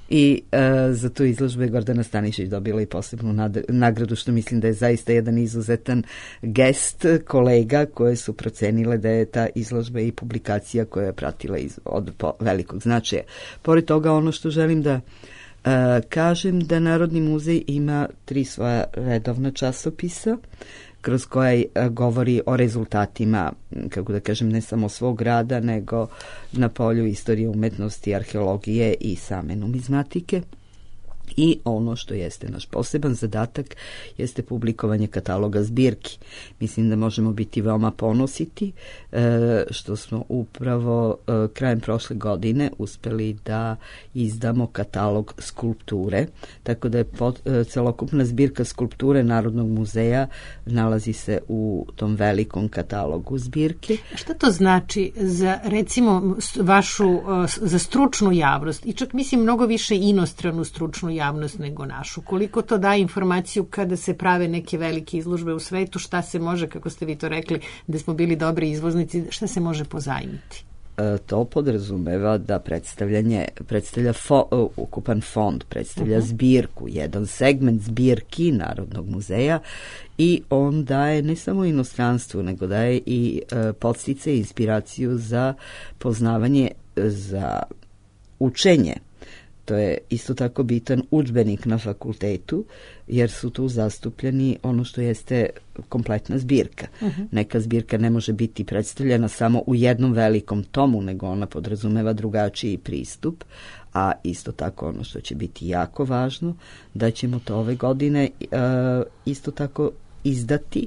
I uh, za tu izložbu je Gordana Stanišić dobila i posebnu nad- nagradu, što mislim da je zaista jedan izuzetan gest kolega koje su procenile da je ta izložba i publikacija koja je pratila iz, od po, velikog značaja. Pored toga, ono što želim da uh, kažem, da Narodni muzej ima tri svoja redovna časopisa kroz koja govori o rezultatima, kako da kažem, ne samo svog rada, nego na polju istorije umetnosti, arheologije i same numizmatike. I ono što jeste naš poseban zadatak jeste publikovanje kataloga zbirki. Mislim da možemo biti veoma ponositi e, što smo upravo e, krajem prošle godine uspeli da izdamo katalog skulpture, tako da je pod, e, celokupna zbirka skulpture Narodnog muzeja nalazi se u tom velikom katalogu zbirke. Šta to znači za, recimo, vašu, za stručnu javnost i čak mislim mnogo više inostranu stručnu javnost javnost nego našu. Koliko to daje informaciju kada se prave neke velike izložbe u svetu, šta se može, kako ste vi to rekli, da smo bili dobri izvoznici, šta se može pozajmiti? E, to podrazumeva da predstavljanje, predstavlja fo, uh, ukupan fond, predstavlja uh-huh. zbirku, jedan segment zbirki Narodnog muzeja i on daje ne samo inostranstvu, nego daje i uh, podstice i inspiraciju za poznavanje, za učenje. To je isto tako bitan udžbenik na fakultetu, jer su tu zastupljeni ono što jeste kompletna zbirka. Uh-huh. Neka zbirka ne može biti predstavljena samo u jednom velikom tomu, nego ona podrazumeva drugačiji pristup, a isto tako ono što će biti jako važno, da ćemo to ove godine uh, isto tako izdati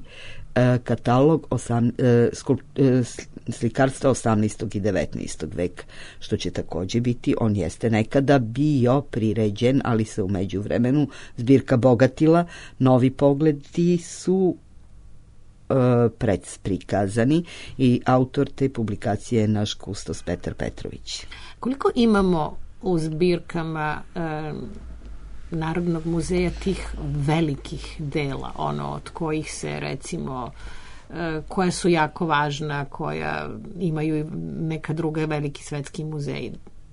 katalog osam, skulp, slikarstva osamnaestog i devetnaestog veka, što će takođe biti, on jeste nekada bio priređen, ali se u međuvremenu zbirka bogatila, novi pogledi su uh, pred prikazani i autor te publikacije je naš kustos Petar Petrović. Koliko imamo u zbirkama um, Narodnog muzeja tih velikih dela, ono od kojih se recimo koja su jako važna, koja imaju neka druga veliki svetski muzeji,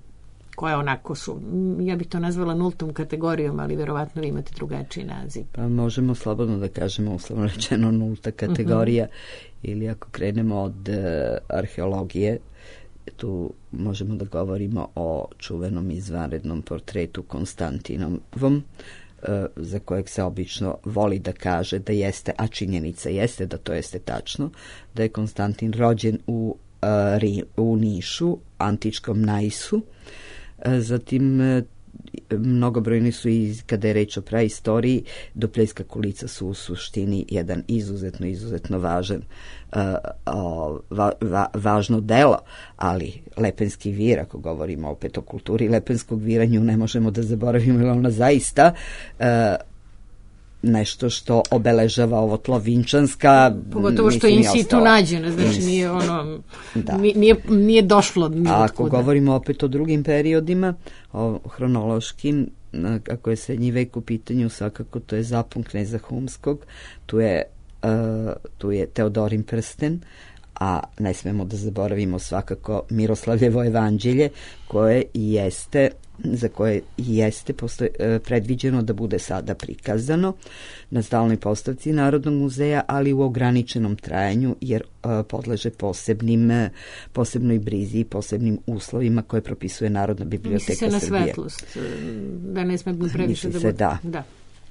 koje onako su, ja bih to nazvala nultom kategorijom, ali verovatno vi imate drugačiji naziv. Pa možemo slobodno da kažemo, uslovno rečeno, nulta kategorija, uh-huh. ili ako krenemo od uh, arheologije, tu možemo da govorimo o čuvenom izvanrednom portretu Konstantinovom, za kojeg se obično voli da kaže da jeste, a činjenica jeste da to jeste tačno, da je Konstantin rođen u, u Nišu, antičkom Naisu. Zatim mnogobrojni su i kada je reč o praistoriji, Dupljejska kulica su u suštini jedan izuzetno, izuzetno važan uh, va, va, važno delo, ali Lepenski vir, ako govorimo opet o kulturi Lepenskog vira, nju ne možemo da zaboravimo, jer ona zaista uh, nešto što obeležava ovo tlo Vinčanska. Pogotovo što je in situ nađena, znači in... nije ono, da. nije, nije došlo. A ako govorimo opet o drugim periodima, o hronološkim, ako je srednji vek u pitanju, svakako to je zapun kneza Humskog, tu je, uh, tu je Teodorin prsten, a ne smemo da zaboravimo svakako Miroslavljevo evanđelje, koje jeste, za koje jeste postoje, predviđeno da bude sada prikazano na stalnoj postavci Narodnog muzeja, ali u ograničenom trajanju, jer uh, podleže posebnim, posebnoj brizi i posebnim uslovima koje propisuje Narodna biblioteka Srbije. Misli se na svetlost, da ne sme previše da bude. Da. da.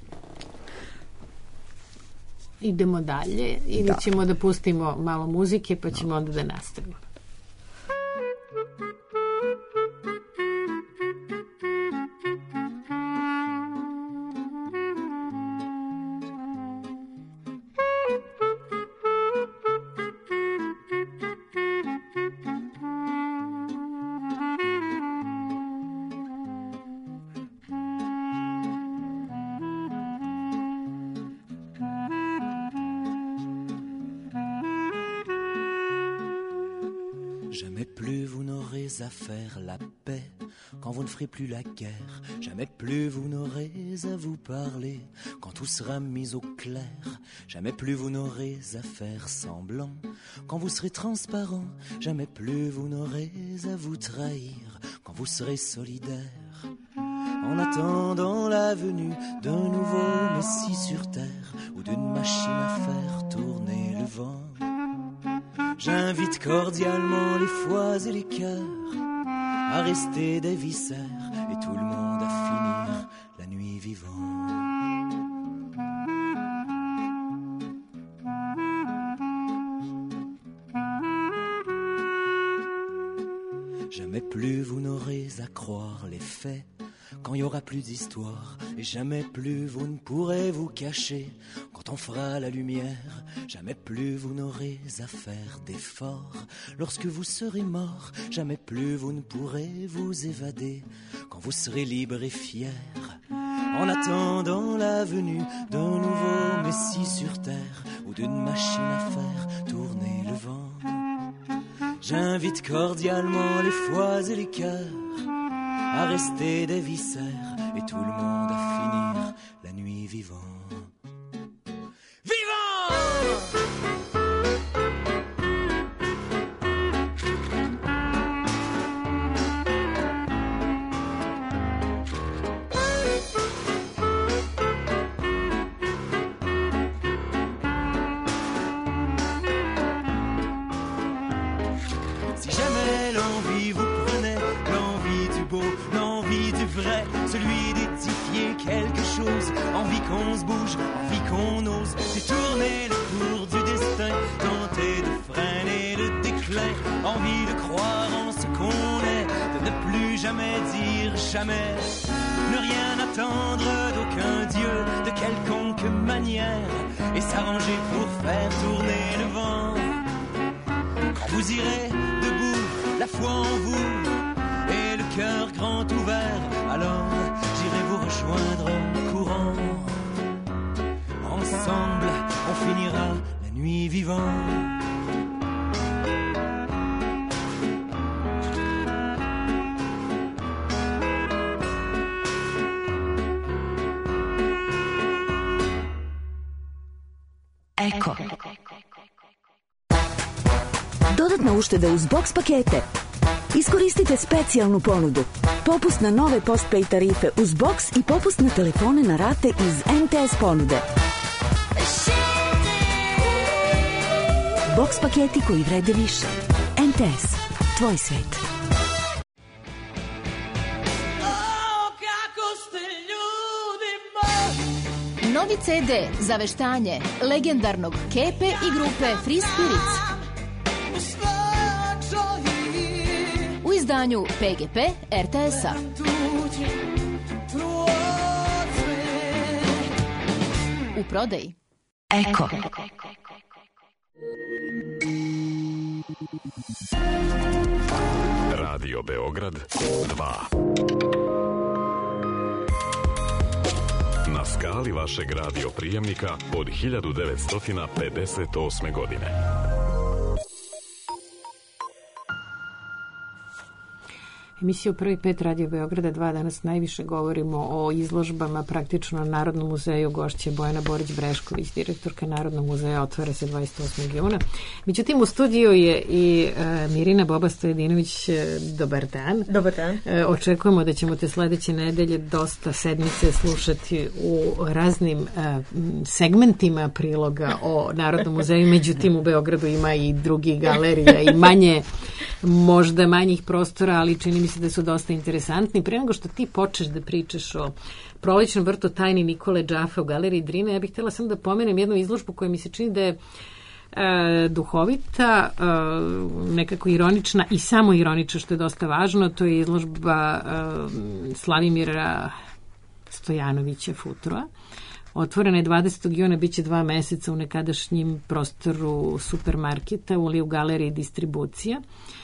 Idemo dalje ili da. ćemo da pustimo malo muzike pa ćemo onda da nastavimo. Jamais plus vous n'aurez à faire la paix quand vous ne ferez plus la guerre. Jamais plus vous n'aurez à vous parler quand tout sera mis au clair. Jamais plus vous n'aurez à faire semblant quand vous serez transparent. Jamais plus vous n'aurez à vous trahir quand vous serez solidaire. En attendant la venue d'un nouveau Messie sur terre ou d'une machine à faire tourner le vent, j'invite cordialement les foies et les cœurs à rester des viscères et tout le monde à finir la nuit vivant. Jamais plus vous n'aurez à croire les faits quand il n'y aura plus d'histoire, et jamais plus vous ne pourrez vous cacher quand on fera la lumière. Jamais plus vous n'aurez à faire d'efforts lorsque vous serez mort. Jamais plus vous ne pourrez vous évader quand vous serez libre et fier. En attendant la venue d'un nouveau Messie sur terre ou d'une machine à faire tourner le vent, j'invite cordialement les foies et les cœurs à rester des viscères et tout le monde à finir la nuit vivant. Vivant! Si jamais l'envie vous prenait, l'envie du beau, l'envie du vrai, celui d'édifier quelque chose, envie qu'on se bouge, envie qu'on ose détourner le cours du destin, tenter de freiner le déclin, envie de croire en ce qu'on est, de ne plus jamais dire jamais, ne rien attendre d'aucun dieu, de quelconque manière, et s'arranger pour faire tourner le vent. Quand vous irez debout, la foi en vous et le cœur grand ouvert, alors j'irai vous rejoindre en courant. Ensemble, on finira la nuit vivant. Eko. Dodatna ušteda uz box pakete. Iskoristite specijalnu ponudu. Popust na nove postpay tarife uz box i popust na telefone na rate iz M T S ponude. Box paketi koji vrede više. M T S. tvoj svet. Novi ce de Zaveštanje legendarnog Kepe i grupe Free Spirits u izdanju P G P R T S-a. U prodaji Eko. Radio Beograd dva. Na skali vašeg radio prijemnika od hiljadu devetsto pedeset osme godine. Emisiju Prvi pet Radio Beograda dva danas najviše govorimo o izložbama praktično na Narodnom muzeju. Gošća je Bojana Borić-Brešković, direktorka Narodnog muzeja, otvara se dvadeset osmog juna. Međutim, u studiju je i e, Mirina Boba Stojedinović. Dobar dan. Dobar dan. E, očekujemo da ćemo te sledeće nedelje dosta sedmice slušati u raznim e, segmentima priloga o Narodnom muzeju. Međutim, u Beogradu ima i drugih galerija i manje, možda manjih prostora, ali čini mi se da su dosta interesantni. Pre nego što ti počneš da pričaš o Prolećnom vrtu tajni Nikole Džafe u galeriji Drina, ja bih htjela samo da pomenem jednu izložbu koja mi se čini da je e, duhovita, e, nekako ironična i samo ironična, što je dosta važno. To je izložba e, Slavimira Stojanovića Futrova. Otvorena je dvadesetog juna, bit će dva meseca u nekadašnjim prostoru supermarketa ili u galeriji distribucija.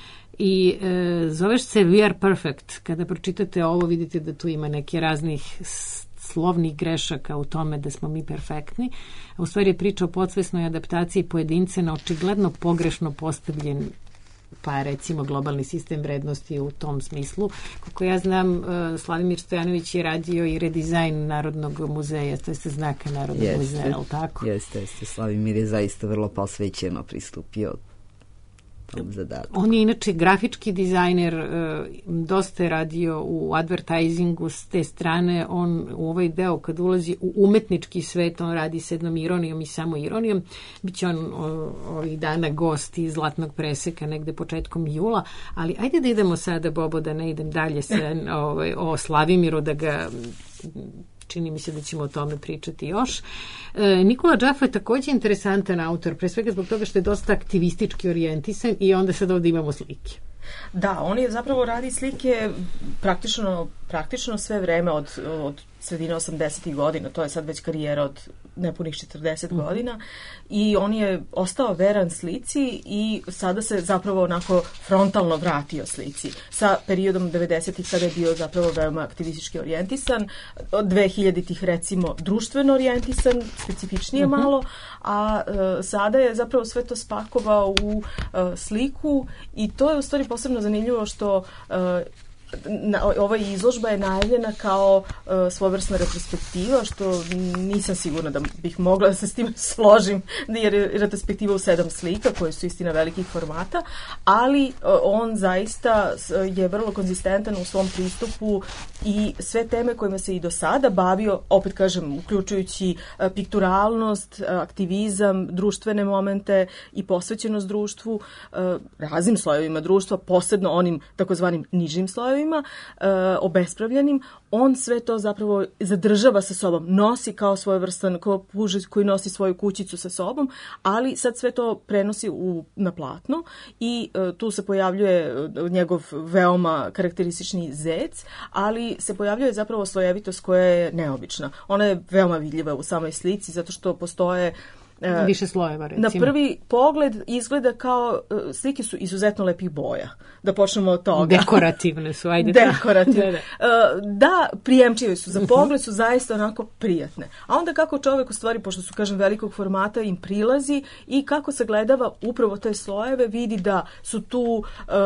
I e, zoveš se We Are Perfect. Kada pročitate ovo, vidite da tu ima neke raznih slovnih grešaka u tome da smo mi perfektni. U stvari je priča o podsvesnoj adaptaciji pojedince na očigledno pogrešno postavljen, pa recimo globalni sistem vrednosti u tom smislu. Kako ja znam, Slavimir Stojanović je radio i redizajn Narodnog muzeja, to je znaka Narodnog jeste, muzeja, je li tako? Jeste, jeste. Slavimir je zaista vrlo posvećeno pristupio zadatku. On je inače grafički dizajner, dosta je radio u advertisingu s te strane. On u ovaj deo kad ulazi u umetnički svet, on radi s jednom ironijom i samo ironijom. Biće on ovih dana gost iz Zlatnog preseka negde početkom jula, ali ajde da idemo sada, Bobo, da ne idem dalje sa, ovaj, o Slavimiru, da ga čini mi se da ćemo o tome pričati još. E, Nikola Džafa je također interesantan autor, pre svega zbog toga što je dosta aktivistički orijentisan i onda sad ovdje imamo slike. Da, on je zapravo radi slike praktično, praktično sve vreme od, od sredine osamdesetih godina, to je sad već karijera od nepunih četrdeset mm. godina, i on je ostao veran slici i sada se zapravo onako frontalno vratio slici. Sa periodom devedesetih kada je bio zapravo veoma aktivistički orijentisan, od dvehiljaditih recimo društveno orijentisan, specifičnije mm-hmm. malo, a e, sada je zapravo sve to spakovao u e, sliku, i to je u stvari posebno zanimljivo što e, Na, ova izložba je najavljena kao uh, svojevrsna retrospektiva, što nisam sigurna da bih mogla da se s tim složim, jer je retrospektiva u sedam slika koje su istina velikih formata, ali uh, on zaista je vrlo konzistentan u svom pristupu i sve teme kojima se i do sada bavio, opet kažem, uključujući uh, pikturalnost, uh, aktivizam, društvene momente i posvećenost društvu, uh, raznim slojevima društva, posebno onim takozvanim nižim slojevima, obespravljenim, on sve to zapravo zadržava sa sobom, nosi kao svojevrstan, kao pužeć koji nosi svoju kućicu sa sobom, ali sad sve to prenosi u, na platno i uh, tu se pojavljuje njegov veoma karakteristični zec, ali se pojavljuje zapravo slojevitost koja je neobična. Ona je veoma vidljiva u samoj slici, zato što postoje više slojeva, recimo. Na prvi pogled izgleda kao slike su izuzetno lepih boja. Da počnemo od toga. Dekorativne su, ajde. Dekorativne. Da, da. da, prijemčive su. Za pogled su zaista onako prijatne. A onda kako čovjek u stvari, pošto su, kažem, velikog formata, im prilazi i kako sagledava upravo te slojeve, vidi da su tu uh,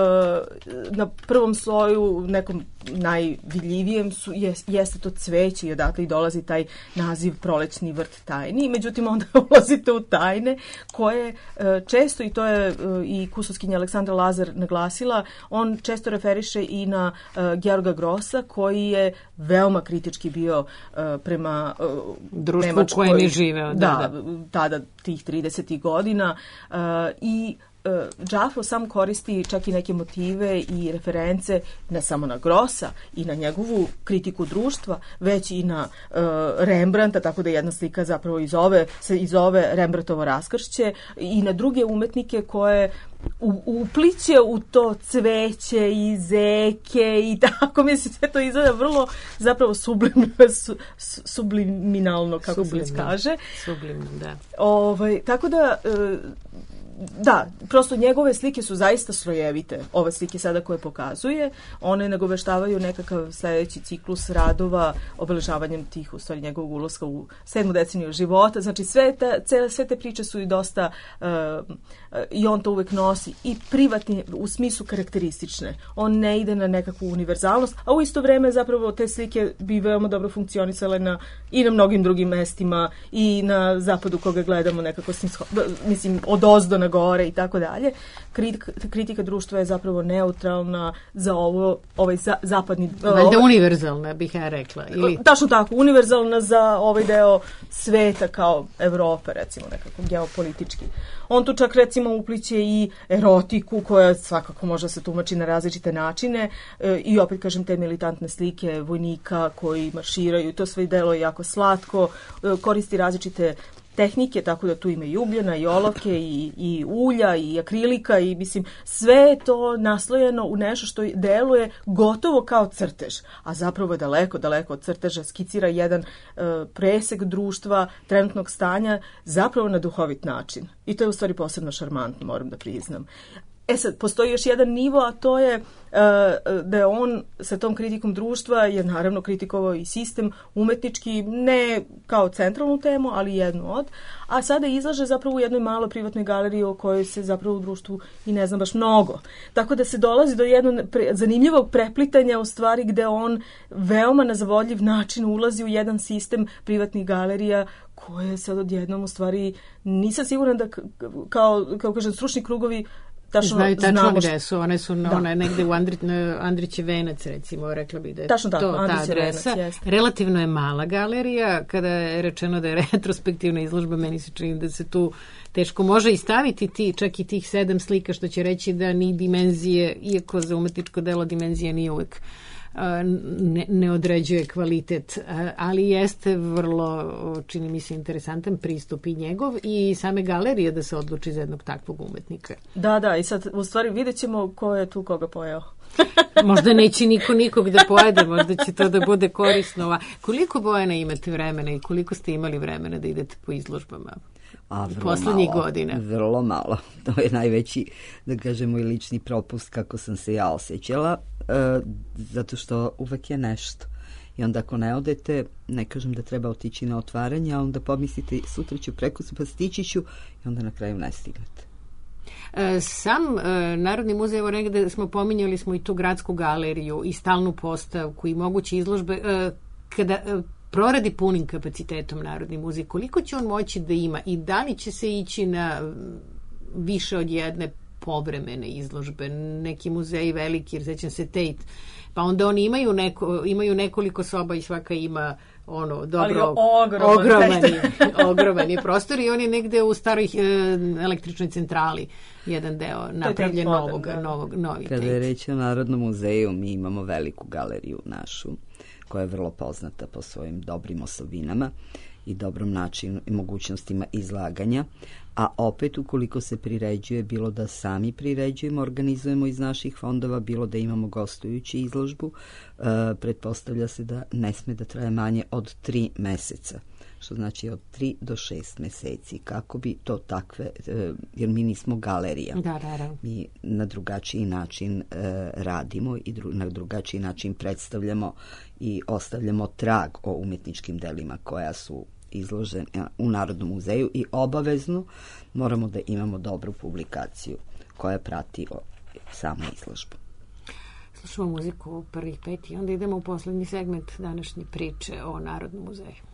na prvom sloju, nekom najvidljivijem, su, jes, jeste to cveće i odatle i dolazi taj naziv Prolećni vrt tajni. Međutim, onda ulazite u tajne koje uh, često, i to je uh, i kustovskinja Aleksandra Lazar naglasila, on često referiše i na uh, Georga Grossa, koji je veoma kritički bio uh, prema uh, društvu kojem je živeo. Da, da, tada tih tridesetih godina uh, i Džafo sam koristi čak i neke motive i reference ne samo na Grossa i na njegovu kritiku društva, već i na uh, Rembrandta, tako da jedna slika zapravo iz ove, se iz ove Rembrandtovo raskršće, i na druge umetnike koje u, upliće u to cveće i zeke i tako, mislim, sve to izgleda vrlo zapravo sublim, su, subliminalno, kako sublimno, se kaže. Sublimno, da. Ovaj, tako da... Uh, Da, prosto njegove slike su zaista slojevite. Ove slike sada koje pokazuje, one nagoveštavaju nekakav sledeći ciklus radova obeležavanjem tih, u stvari, njegovog ulaska u sedmu deceniju života. Znači sve te, sve te priče su i dosta, uh, i on to uvek nosi, i privatni, u smislu karakteristične. On ne ide na nekakvu univerzalnost, a u isto vreme zapravo te slike bi veoma dobro funkcionisale na, i na mnogim drugim mestima, i na zapadu koga gledamo nekako, mislim, od ozdo na gore i tako dalje. Kritika, kritika društva je zapravo neutralna za ovo, ovaj za, zapadni... Valjda ovaj, univerzalna, bih ja rekla. Ili... Tačno tako, univerzalna za ovaj deo sveta kao Evrope, recimo, nekako geopolitički. On tu čak, recimo, upliće i erotiku, koja svakako može se tumači na različite načine, e, i opet, kažem, te militantne slike vojnika koji marširaju, to sve delo je jako slatko, e, koristi različite tehnike, tako da tu ima i ugljena, i olovke, i, i ulja, i akrilika, i mislim, sve je to naslojeno u nešto što deluje gotovo kao crtež, a zapravo je daleko, daleko od crteža, skicira jedan uh, presek društva, trenutnog stanja, zapravo na duhovit način. I to je u stvari posebno šarmantno, moram da priznam. E sad, postoji još jedan nivo, a to je uh, da je on sa tom kritikom društva je naravno kritikovao i sistem umetnički, ne kao centralnu temu, ali jednu od, a sada izlaže zapravo u jednoj maloj privatnoj galeriji o kojoj se zapravo u društvu i ne znam baš mnogo. Tako da se dolazi do jednog pre, zanimljivog preplitanja, u stvari, gde on veoma na zavodljiv način ulazi u jedan sistem privatnih galerija koje sad odjednom, u stvari, nisam sigurna da kao, kao kažem, stručni krugovi tačno znaju tačno znamo gde su, one su da. One negde u Andri, Andriće venac, recimo, rekla bi da je tačno to tako, ta adresa. Venac, relativno je mala galerija, kada je rečeno da je retrospektivna izložba, meni se čini da se tu teško može i staviti ti, čak i tih sedam slika, što će reći da ni dimenzije, iako za umetničko delo dimenzija nije uvek Ne, ne određuje kvalitet, ali jeste vrlo, čini mi se, interesantan pristup i njegov i same galerije da se odluči za jednog takvog umetnika. Da, da, i sad u stvari vidjet ćemo ko je tu koga pojeo. Možda neće niko nikog da pojede, možda će to da bude korisno. Koliko, Bojana, imate vremena i koliko ste imali vremena da idete po izložbama? A, vrlo poslednjih malo, godina. Vrlo malo. To je najveći, da kažemo, i lični propust kako sam se ja osjećala, e, zato što uvek je nešto. I onda ako ne odete, ne kažem da treba otići na otvaranje, a onda pomislite sutra ću, preko pa stići ću, i onda na kraju ne stignete. Sam Narodni muzej, evo negde smo pominjali smo i tu gradsku galeriju i stalnu postavku i moguće izložbe, kada proradi punim kapacitetom Narodni muzej, koliko će on moći da ima i da li će se ići na više od jedne povremene izložbe? Neki muzeji veliki, jer sećam se Tate, pa onda oni imaju, neko, imaju nekoliko soba i svaka ima ono, dobro, ogroman, ogroman, je, ogroman je prostor i on je negde u staroj e, električnoj centrali jedan deo napravljen novog, novog, novi Kada je reč o Narodnom muzeju, mi imamo veliku galeriju našu, koja je vrlo poznata po svojim dobrim osobinama i dobrom načinu i mogućnostima izlaganja, a opet ukoliko se priređuje, bilo da sami priređujemo, organizujemo iz naših fondova, bilo da imamo gostujući izložbu, e, pretpostavlja se da ne sme da traje manje od tri meseca, što znači od tri do šest meseci, kako bi to takve, e, jer mi nismo galerija, da, da, da. Mi na drugačiji način e, radimo i dru, na drugačiji način predstavljamo i ostavljamo trag o umetničkim delima koja su izložen u Narodnom muzeju i obavezno moramo da imamo dobru publikaciju koja prati samu izložbu. Slušamo muziku u prvih pet i onda idemo u poslednji segment današnje priče o Narodnom muzeju.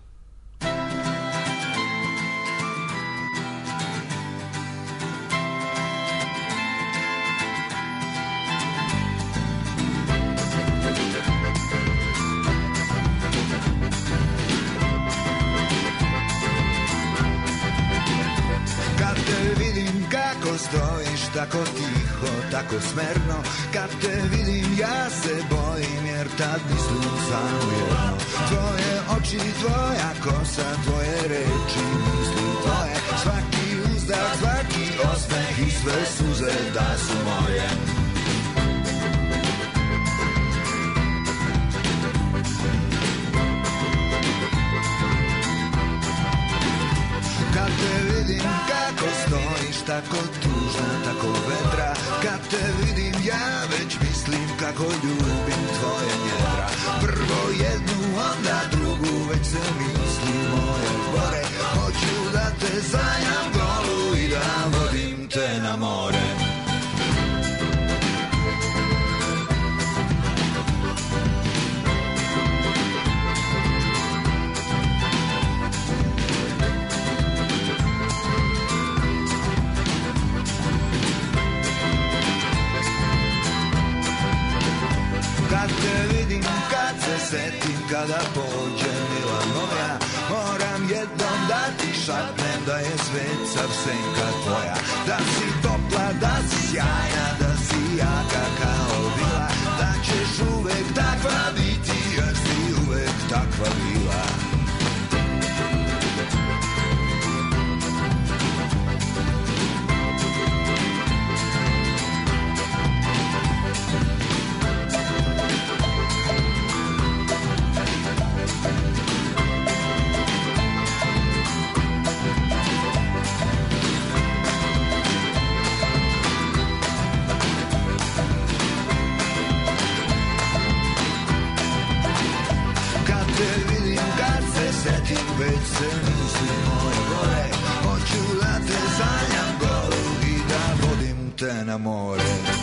Kad te vidim kako kako stojiš, tako tiho, tako smerno. Kad te vidim ja se bojim, jer tad mislim samo jedno. Tvoje oči, tvoja kosa, tvoje reči, misli tvoje. Svaki uzdah, svaki osmeh i sve suze da su moje. Kad te vidim kako stojiš, tako tužna, tako vedra. Kad te vidim ja već mislim kako ljubim tvoje njedra. Prvo jednu, onda drugu, već se misli moje gore. Hoću da te sanjam golu i da vodim te na more. Kad te vidim, kad se setim, kada pođe mila moja, moram jednom da ti šapnem da je svet sav senka tvoja. Da si topla, da si sjajna, da si jaka kao vila, da ćeš uvek takva biti, jer si uvek takva bila. Već se misli moje gore. Hoću da te sanjam golu i da vodim te na more.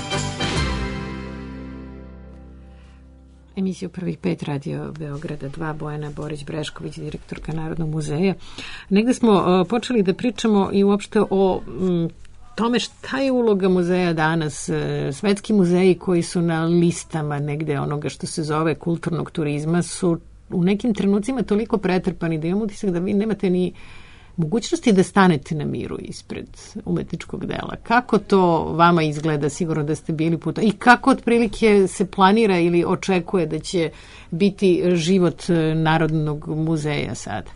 Emisiju Prvih pet Radio Beograda dva, Bojana Borić-Brešković, direktorka Narodnog muzeja. Negde smo uh, počeli da pričamo i uopšte o um, tome šta je uloga muzeja danas. Svetski muzeji koji su na listama negde onoga što se zove kulturnog turizma su u nekim trenucima toliko pretrpani da imam utisak da vi nemate ni mogućnosti da stanete na miru ispred umetničkog dela. Kako to vama izgleda, sigurno da ste bili puta, i kako otprilike se planira ili očekuje da će biti život Narodnog muzeja sada?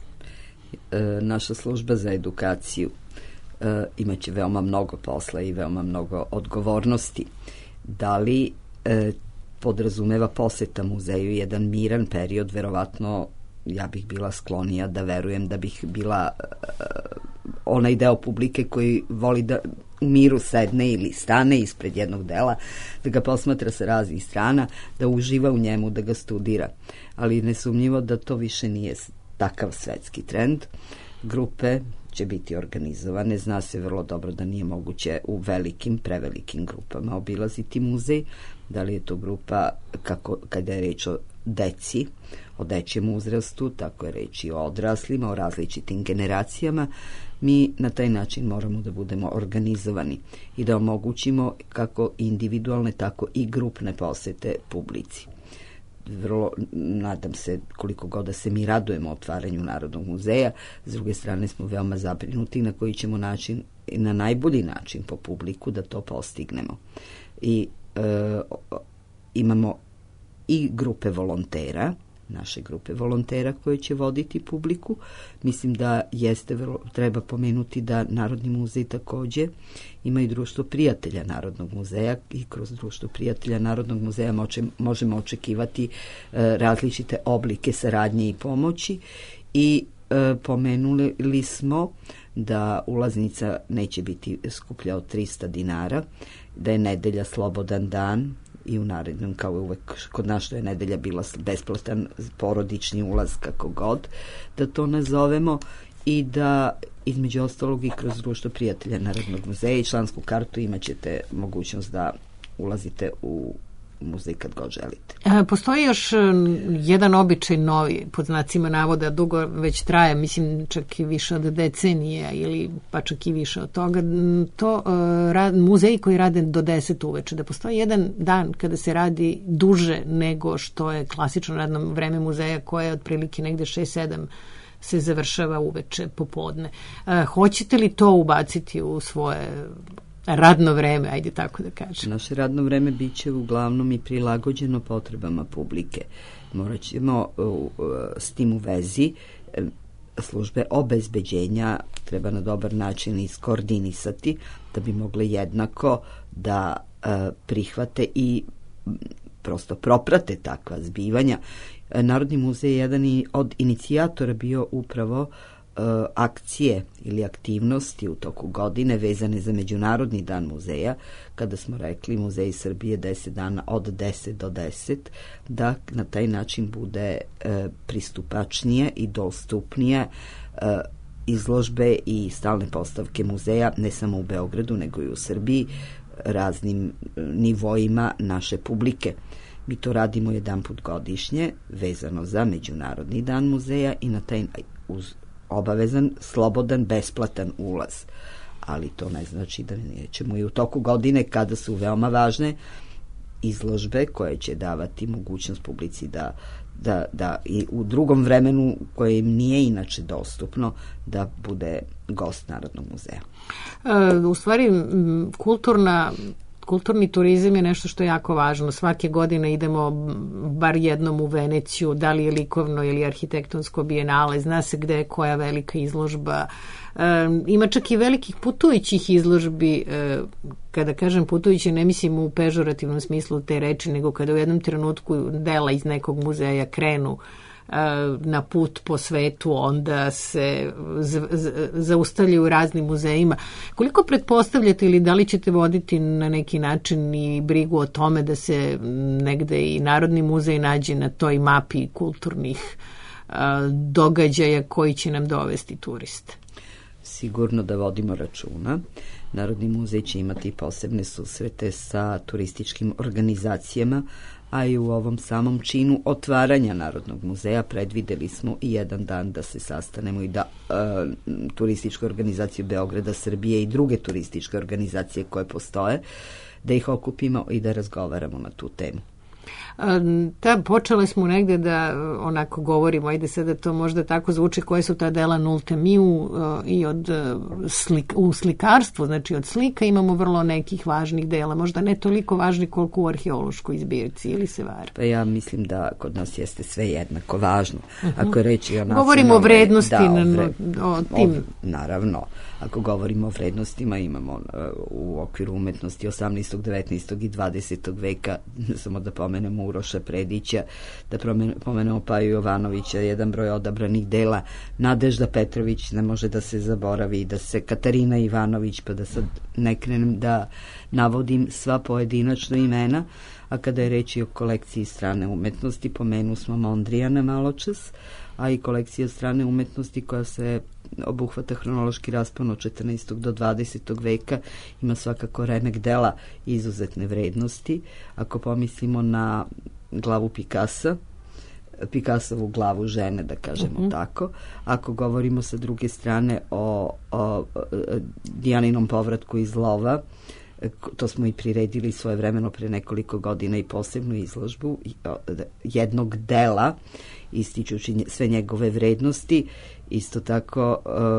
E, naša služba za edukaciju e, imaće veoma mnogo posla i veoma mnogo odgovornosti. Da li e, podrazumeva poseta muzeju jedan miran period, verovatno ja bih bila sklonija da verujem da bih bila uh, onaj deo publike koji voli da u miru sedne ili stane ispred jednog dela, da ga posmatra sa raznih strana, da uživa u njemu, da ga studira. Ali nesumnjivo da to više nije takav svetski trend. Grupe će biti organizovane. Zna se vrlo dobro da nije moguće u velikim, prevelikim grupama obilaziti muzej. Da li je to grupa, kako, kada je reč o deci, o dečijem uzrastu, tako je reč i o odraslima, o različitim generacijama. Mi na taj način moramo da budemo organizovani i da omogućimo kako individualne, tako i grupne posete publici. Vrlo, nadam se, koliko god da se mi radujemo otvaranju Narodnog muzeja, s druge strane smo veoma zabrinuti na koji ćemo način, na najbolji način po publiku da to postignemo. I e, imamo i grupe volontera, naše grupe volontera koje će voditi publiku. Mislim da jeste, vrlo, treba pomenuti da Narodni muzej takođe ima i društvo prijatelja Narodnog muzeja i kroz društvo prijatelja Narodnog muzeja moče, možemo očekivati e, različite oblike saradnje i pomoći i e, pomenuli smo da ulaznica neće biti skuplja od trista dinara, da je nedelja slobodan dan i u narednom, kao uvek kod nas što je nedelja bila besplatan porodični ulaz, kako god da to nazovemo, i da između ostalog i kroz društvo prijatelja Narodnog muzeja i člansku kartu imat ćete mogućnost da ulazite u muzej kad god želite. E, postoji još jedan običaj novi, pod znacima navoda, dugo već traje, mislim čak i više od decenije ili pa čak i više od toga, to uh, rad, muzeji koji rade do deset uveče, da postoji jedan dan kada se radi duže nego što je klasično radno vreme muzeja koje je otprilike negde šest sedam se završava uveče popodne. Uh, hoćete li to ubaciti u svoje radno vreme, ajde tako da kažem. Naše radno vreme bit će uglavnom i prilagođeno potrebama publike. Morat ćemo s tim u vezi službe obezbeđenja treba na dobar način iskoordinisati da bi mogle jednako da prihvate i prosto proprate takva zbivanja. Narodni muzej je jedan od inicijatora bio upravo akcije ili aktivnosti u toku godine vezane za Međunarodni dan muzeja, kada smo rekli Muzej Srbije deset dana od deset do deset, da na taj način bude e, pristupačnije i dostupnije e, izložbe i stalne postavke muzeja, ne samo u Beogradu, nego i u Srbiji, raznim nivoima naše publike. Mi to radimo jedan put godišnje, vezano za Međunarodni dan muzeja i na taj uz obavezan, slobodan, besplatan ulaz. Ali to ne znači da nećemo i u toku godine, kada su veoma važne izložbe koje će davati mogućnost publici da, da, da i u drugom vremenu koje im nije inače dostupno, da bude gost Narodnog muzeja. E, u stvari, kulturna Kulturni turizam je nešto što je jako važno. Svake godine idemo bar jednom u Veneciju, da li je likovno ili arhitektonsko bijenale, zna se gde je koja velika izložba. E, ima čak i velikih putujućih izložbi. E, kada kažem putujući, ne mislim u pežorativnom smislu te reči, nego kada u jednom trenutku dela iz nekog muzeja krenu na put po svetu, onda se zaustavljaju u raznim muzejima. Koliko pretpostavljate ili da li ćete voditi na neki način i brigu o tome da se negde i Narodni muzej nađe na toj mapi kulturnih događaja koji će nam dovesti turiste? Sigurno da vodimo računa. Narodni muzej će imati posebne susrete sa turističkim organizacijama, a i u ovom samom činu otvaranja Narodnog muzeja predvideli smo i jedan dan da se sastanemo i da e, turističke organizacije Beograda, Srbije i druge turističke organizacije koje postoje, da ih okupimo i da razgovaramo na tu temu. Ta, počeli smo negde da onako govorimo, ajde sada to možda tako zvuči, koje su ta dela nulte miu i od slik, u slikarstvu, znači od slika imamo vrlo nekih važnih dela, možda ne toliko važni koliko u arheološkoj zbirci, ili se vara? Pa ja mislim da kod nas jeste sve jednako važno. Uh-huh. Ako reći o nacionalnoj... Govorimo o vrednosti, da, o, vre, o tim... O, naravno, ako govorimo o vrednostima, imamo uh, u okviru umetnosti osamnaestog, devetnaestog i dvadesetog veka, samo da pomenemo Uroša Predića, da pomenemo Paju Jovanovića, jedan broj odabranih dela, Nadežda Petrović, ne može da se zaboravi, da se Katarina Ivanović, pa da sad ne krenem da navodim sva pojedinačna imena, a kada je reći o kolekciji strane umetnosti, pomenu smo Mondrijana maločas, a i kolekcija strane umetnosti koja se obuhvata hronološki raspon od četrnaestog do dvadesetog veka, ima svakako remek dela izuzetne vrednosti. Ako pomislimo na glavu Pikasa, Pikasovu glavu žene, da kažemo uh-huh. tako. Ako govorimo sa druge strane o, o, o Dijaninom povratku iz lova, to smo i priredili svojevremeno pre nekoliko godina i posebnu izložbu jednog dela, ističući sve njegove vrednosti. Isto tako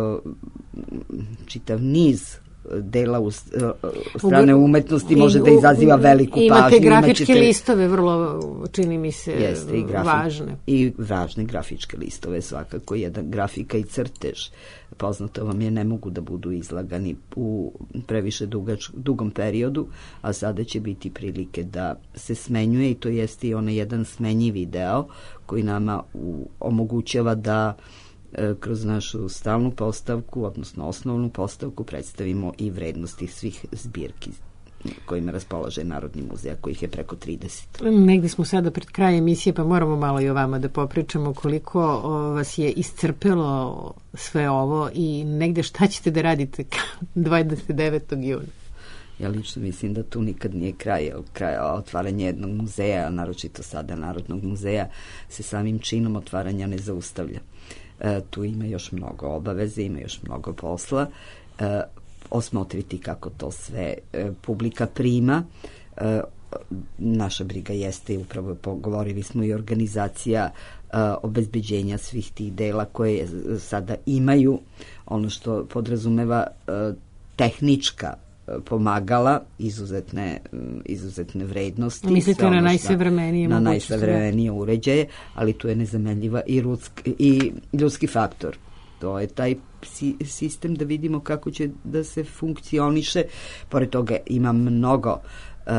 čitav niz dela u strane umetnosti može da izaziva veliku pažnju. Imate grafičke Imaćete, listove, vrlo čini mi se jeste, i grafi, važne. I važne grafičke listove, svakako. Jedan grafika i crtež, poznato vam je, ne mogu da budu izlagani u previše dugač, dugom periodu, a sada će biti prilike da se smenjuje i to jeste i onaj jedan smenjivi deo koji nama u, omogućava da kroz našu stalnu postavku, odnosno osnovnu postavku, predstavimo i vrednosti svih zbirki kojima raspolaže Narodni muzej, kojih je preko trideset. Negdje smo sada pred krajem emisije, pa moramo malo i o vama da popričamo koliko o, vas je iscrpelo sve ovo i negdje šta ćete da radite dvadeset devetog juna? Ja lično mislim da tu nikad nije kraj, kraj otvaranja jednog muzeja, naročito sada Narodnog muzeja, se samim činom otvaranja ne zaustavlja. E, tu ima još mnogo obaveze, ima još mnogo posla, e, osmotriti kako to sve e, publika prima. E, naša briga jeste, upravo pogovorili smo, i organizacija e, obezbeđenja svih tih dela koje sada imaju ono što podrazumeva e, tehnička pomagala, izuzetne, izuzetne vrednosti. Mislite na najsavremenije na najsavremenije uređaje, ali tu je nezamenljiva i, rudsk, i ljudski faktor. To je taj sistem da vidimo kako će da se funkcioniše. Pored toga ima mnogo uh,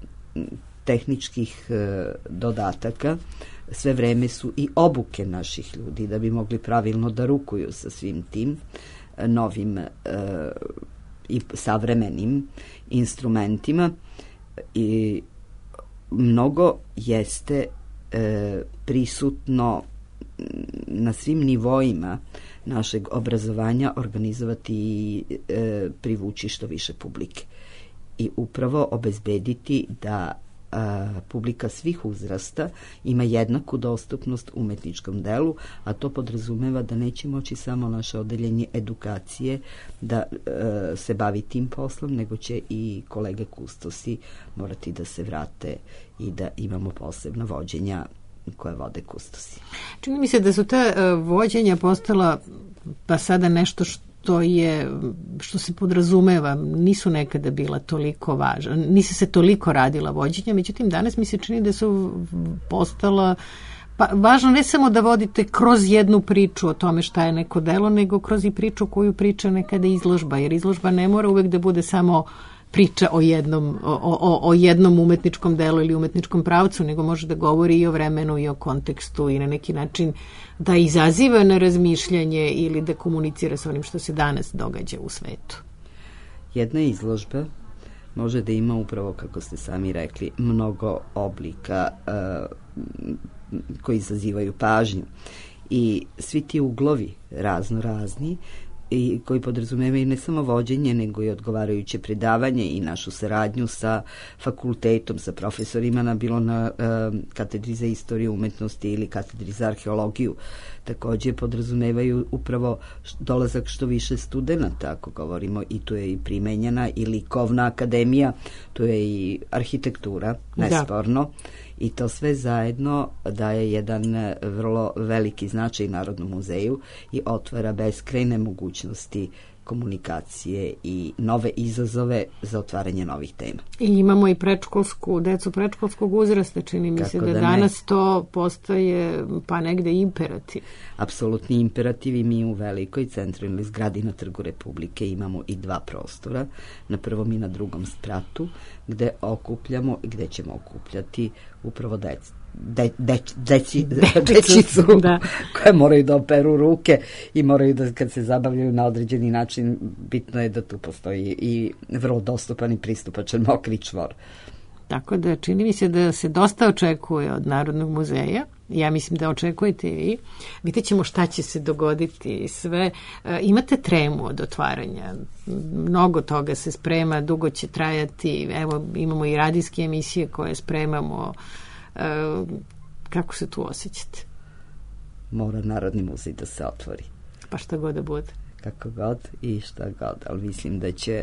tehničkih uh, dodataka. Sve vreme su i obuke naših ljudi da bi mogli pravilno da rukuju sa svim tim uh, novim uh, i savremenim instrumentima. I mnogo jeste uh, prisutno na svim nivoima našeg obrazovanja organizovati i e, privući što više publike i upravo obezbediti da a, publika svih uzrasta ima jednaku dostupnost umetničkom delu, a to podrazumeva da neće moći samo naše odeljenje edukacije da e, se bavi tim poslom, nego će i kolege kustosi morati da se vrate i da imamo posebna vođenja koje vode kustosi. Čini mi se da su ta uh, vođenja postala pa sada nešto što je, što se podrazumeva, nisu nekada bila toliko važna, nisu se toliko radila vođenja, međutim danas mi se čini da su postala pa, važno ne samo da vodite kroz jednu priču o tome šta je neko delo, nego kroz i priču koju priča nekada izložba, jer izložba ne mora uvek da bude samo priča o jednom, o, o, o jednom umetničkom delu ili umetničkom pravcu, nego može da govori i o vremenu i o kontekstu i na neki način da izaziva na razmišljanje ili da komunicira sa onim što se danas događa u svetu. Jedna izložba može da ima upravo, kako ste sami rekli, mnogo oblika uh, koji izazivaju pažnju i svi ti uglovi razno razni i koji podrazumevaju ne samo vođenje, nego i odgovarajuće predavanje i našu saradnju sa fakultetom, sa profesorima, na bilo na e, katedri za istoriju umetnosti ili katedri za arheologiju. Takođe podrazumevaju upravo dolazak što više studenta, ako govorimo, i tu je i primenjena i likovna akademija, tu je i arhitektura, nesporno. Da. I to sve zajedno daje jedan vrlo veliki značaj Narodnom muzeju i otvara beskrajne mogućnosti komunikacije i nove izazove za otvaranje novih tema. I imamo i predškolsku, decu predškolskog uzrasta, čini mi se da, da danas to postaje pa negde imperativ. Apsolutni imperativ i mi u velikoj centralnoj zgradi na Trgu Republike imamo i dva prostora, na prvom i na drugom spratu, gde okupljamo i gde ćemo okupljati upravo decu. De, de, deci, dečicu da. Koje moraju da operu ruke i moraju da, kad se zabavljaju na određeni način, bitno je da tu postoji i vrlo dostupan i pristupačan mokri čvor. Tako da čini mi se da se dosta očekuje od Narodnog muzeja. Ja mislim da očekujete i vi. Vidjet ćemo šta će se dogoditi sve. E, imate tremu od otvaranja. Mnogo toga se sprema, dugo će trajati. Evo, imamo i radijske emisije koje spremamo. E, kako se tu osjećate? Mora Narodni muzej da se otvori. Pa šta god da bude. Kako god i šta god, ali mislim da će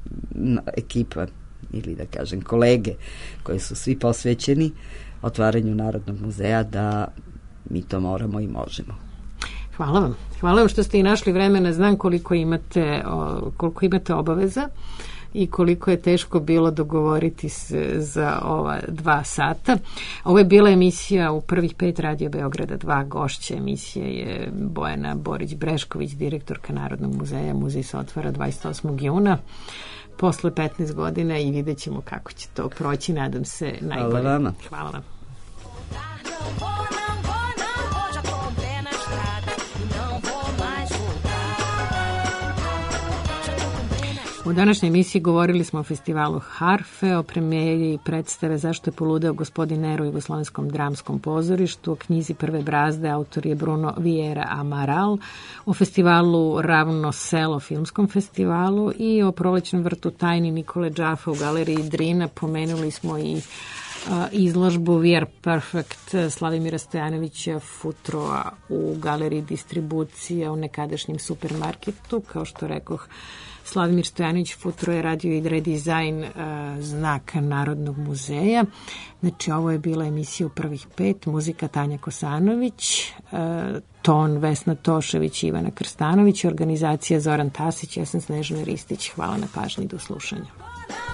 ekipa ili da kažem kolege koji su svi posvećeni otvaranju Narodnog muzeja da mi to moramo i možemo. Hvala vam. Hvala vam što ste i našli vremena. Znam koliko imate, koliko imate obaveza i koliko je teško bilo dogovoriti se za ova dva sata. Ovo je bila emisija u prvih pet Radio Beograda dva. Gošća emisije je Bojana Borić-Brešković, direktorka Narodnog muzeja. Muzej se otvara dvadeset osmog juna posle petnaest godina i vidjet ćemo kako će to proći. Nadam se najbolje. Hvala vama. Hvala vam. U današnjoj emisiji govorili smo o festivalu Harfe, o premijeri predstave Zašto je poludeo gospodin Nero u Jugoslovenskom dramskom pozorištu, o knjizi Prve brazde, autor je Bruno Vieira Amaral, o festivalu Ravno selo, filmskom festivalu i o prolećnom vrtu Tajni Nikole Džafa u galeriji Drina. Pomenuli smo i izložbu We Are Perfect Slavimira Stojanovića Futroa u galeriji distribucija u nekadašnjem supermarketu. Kao što rekoh, Slavimir Stojanović Futro je radio i redizajn uh, znaka Narodnog muzeja. Znači, ovo je bila emisija u prvih pet, muzika Tanja Kosanović, uh, ton Vesna Tošević i Ivana Krstanović, organizacija Zoran Tasić, ja sam Snežana Ristić. Hvala na pažnji, do slušanja.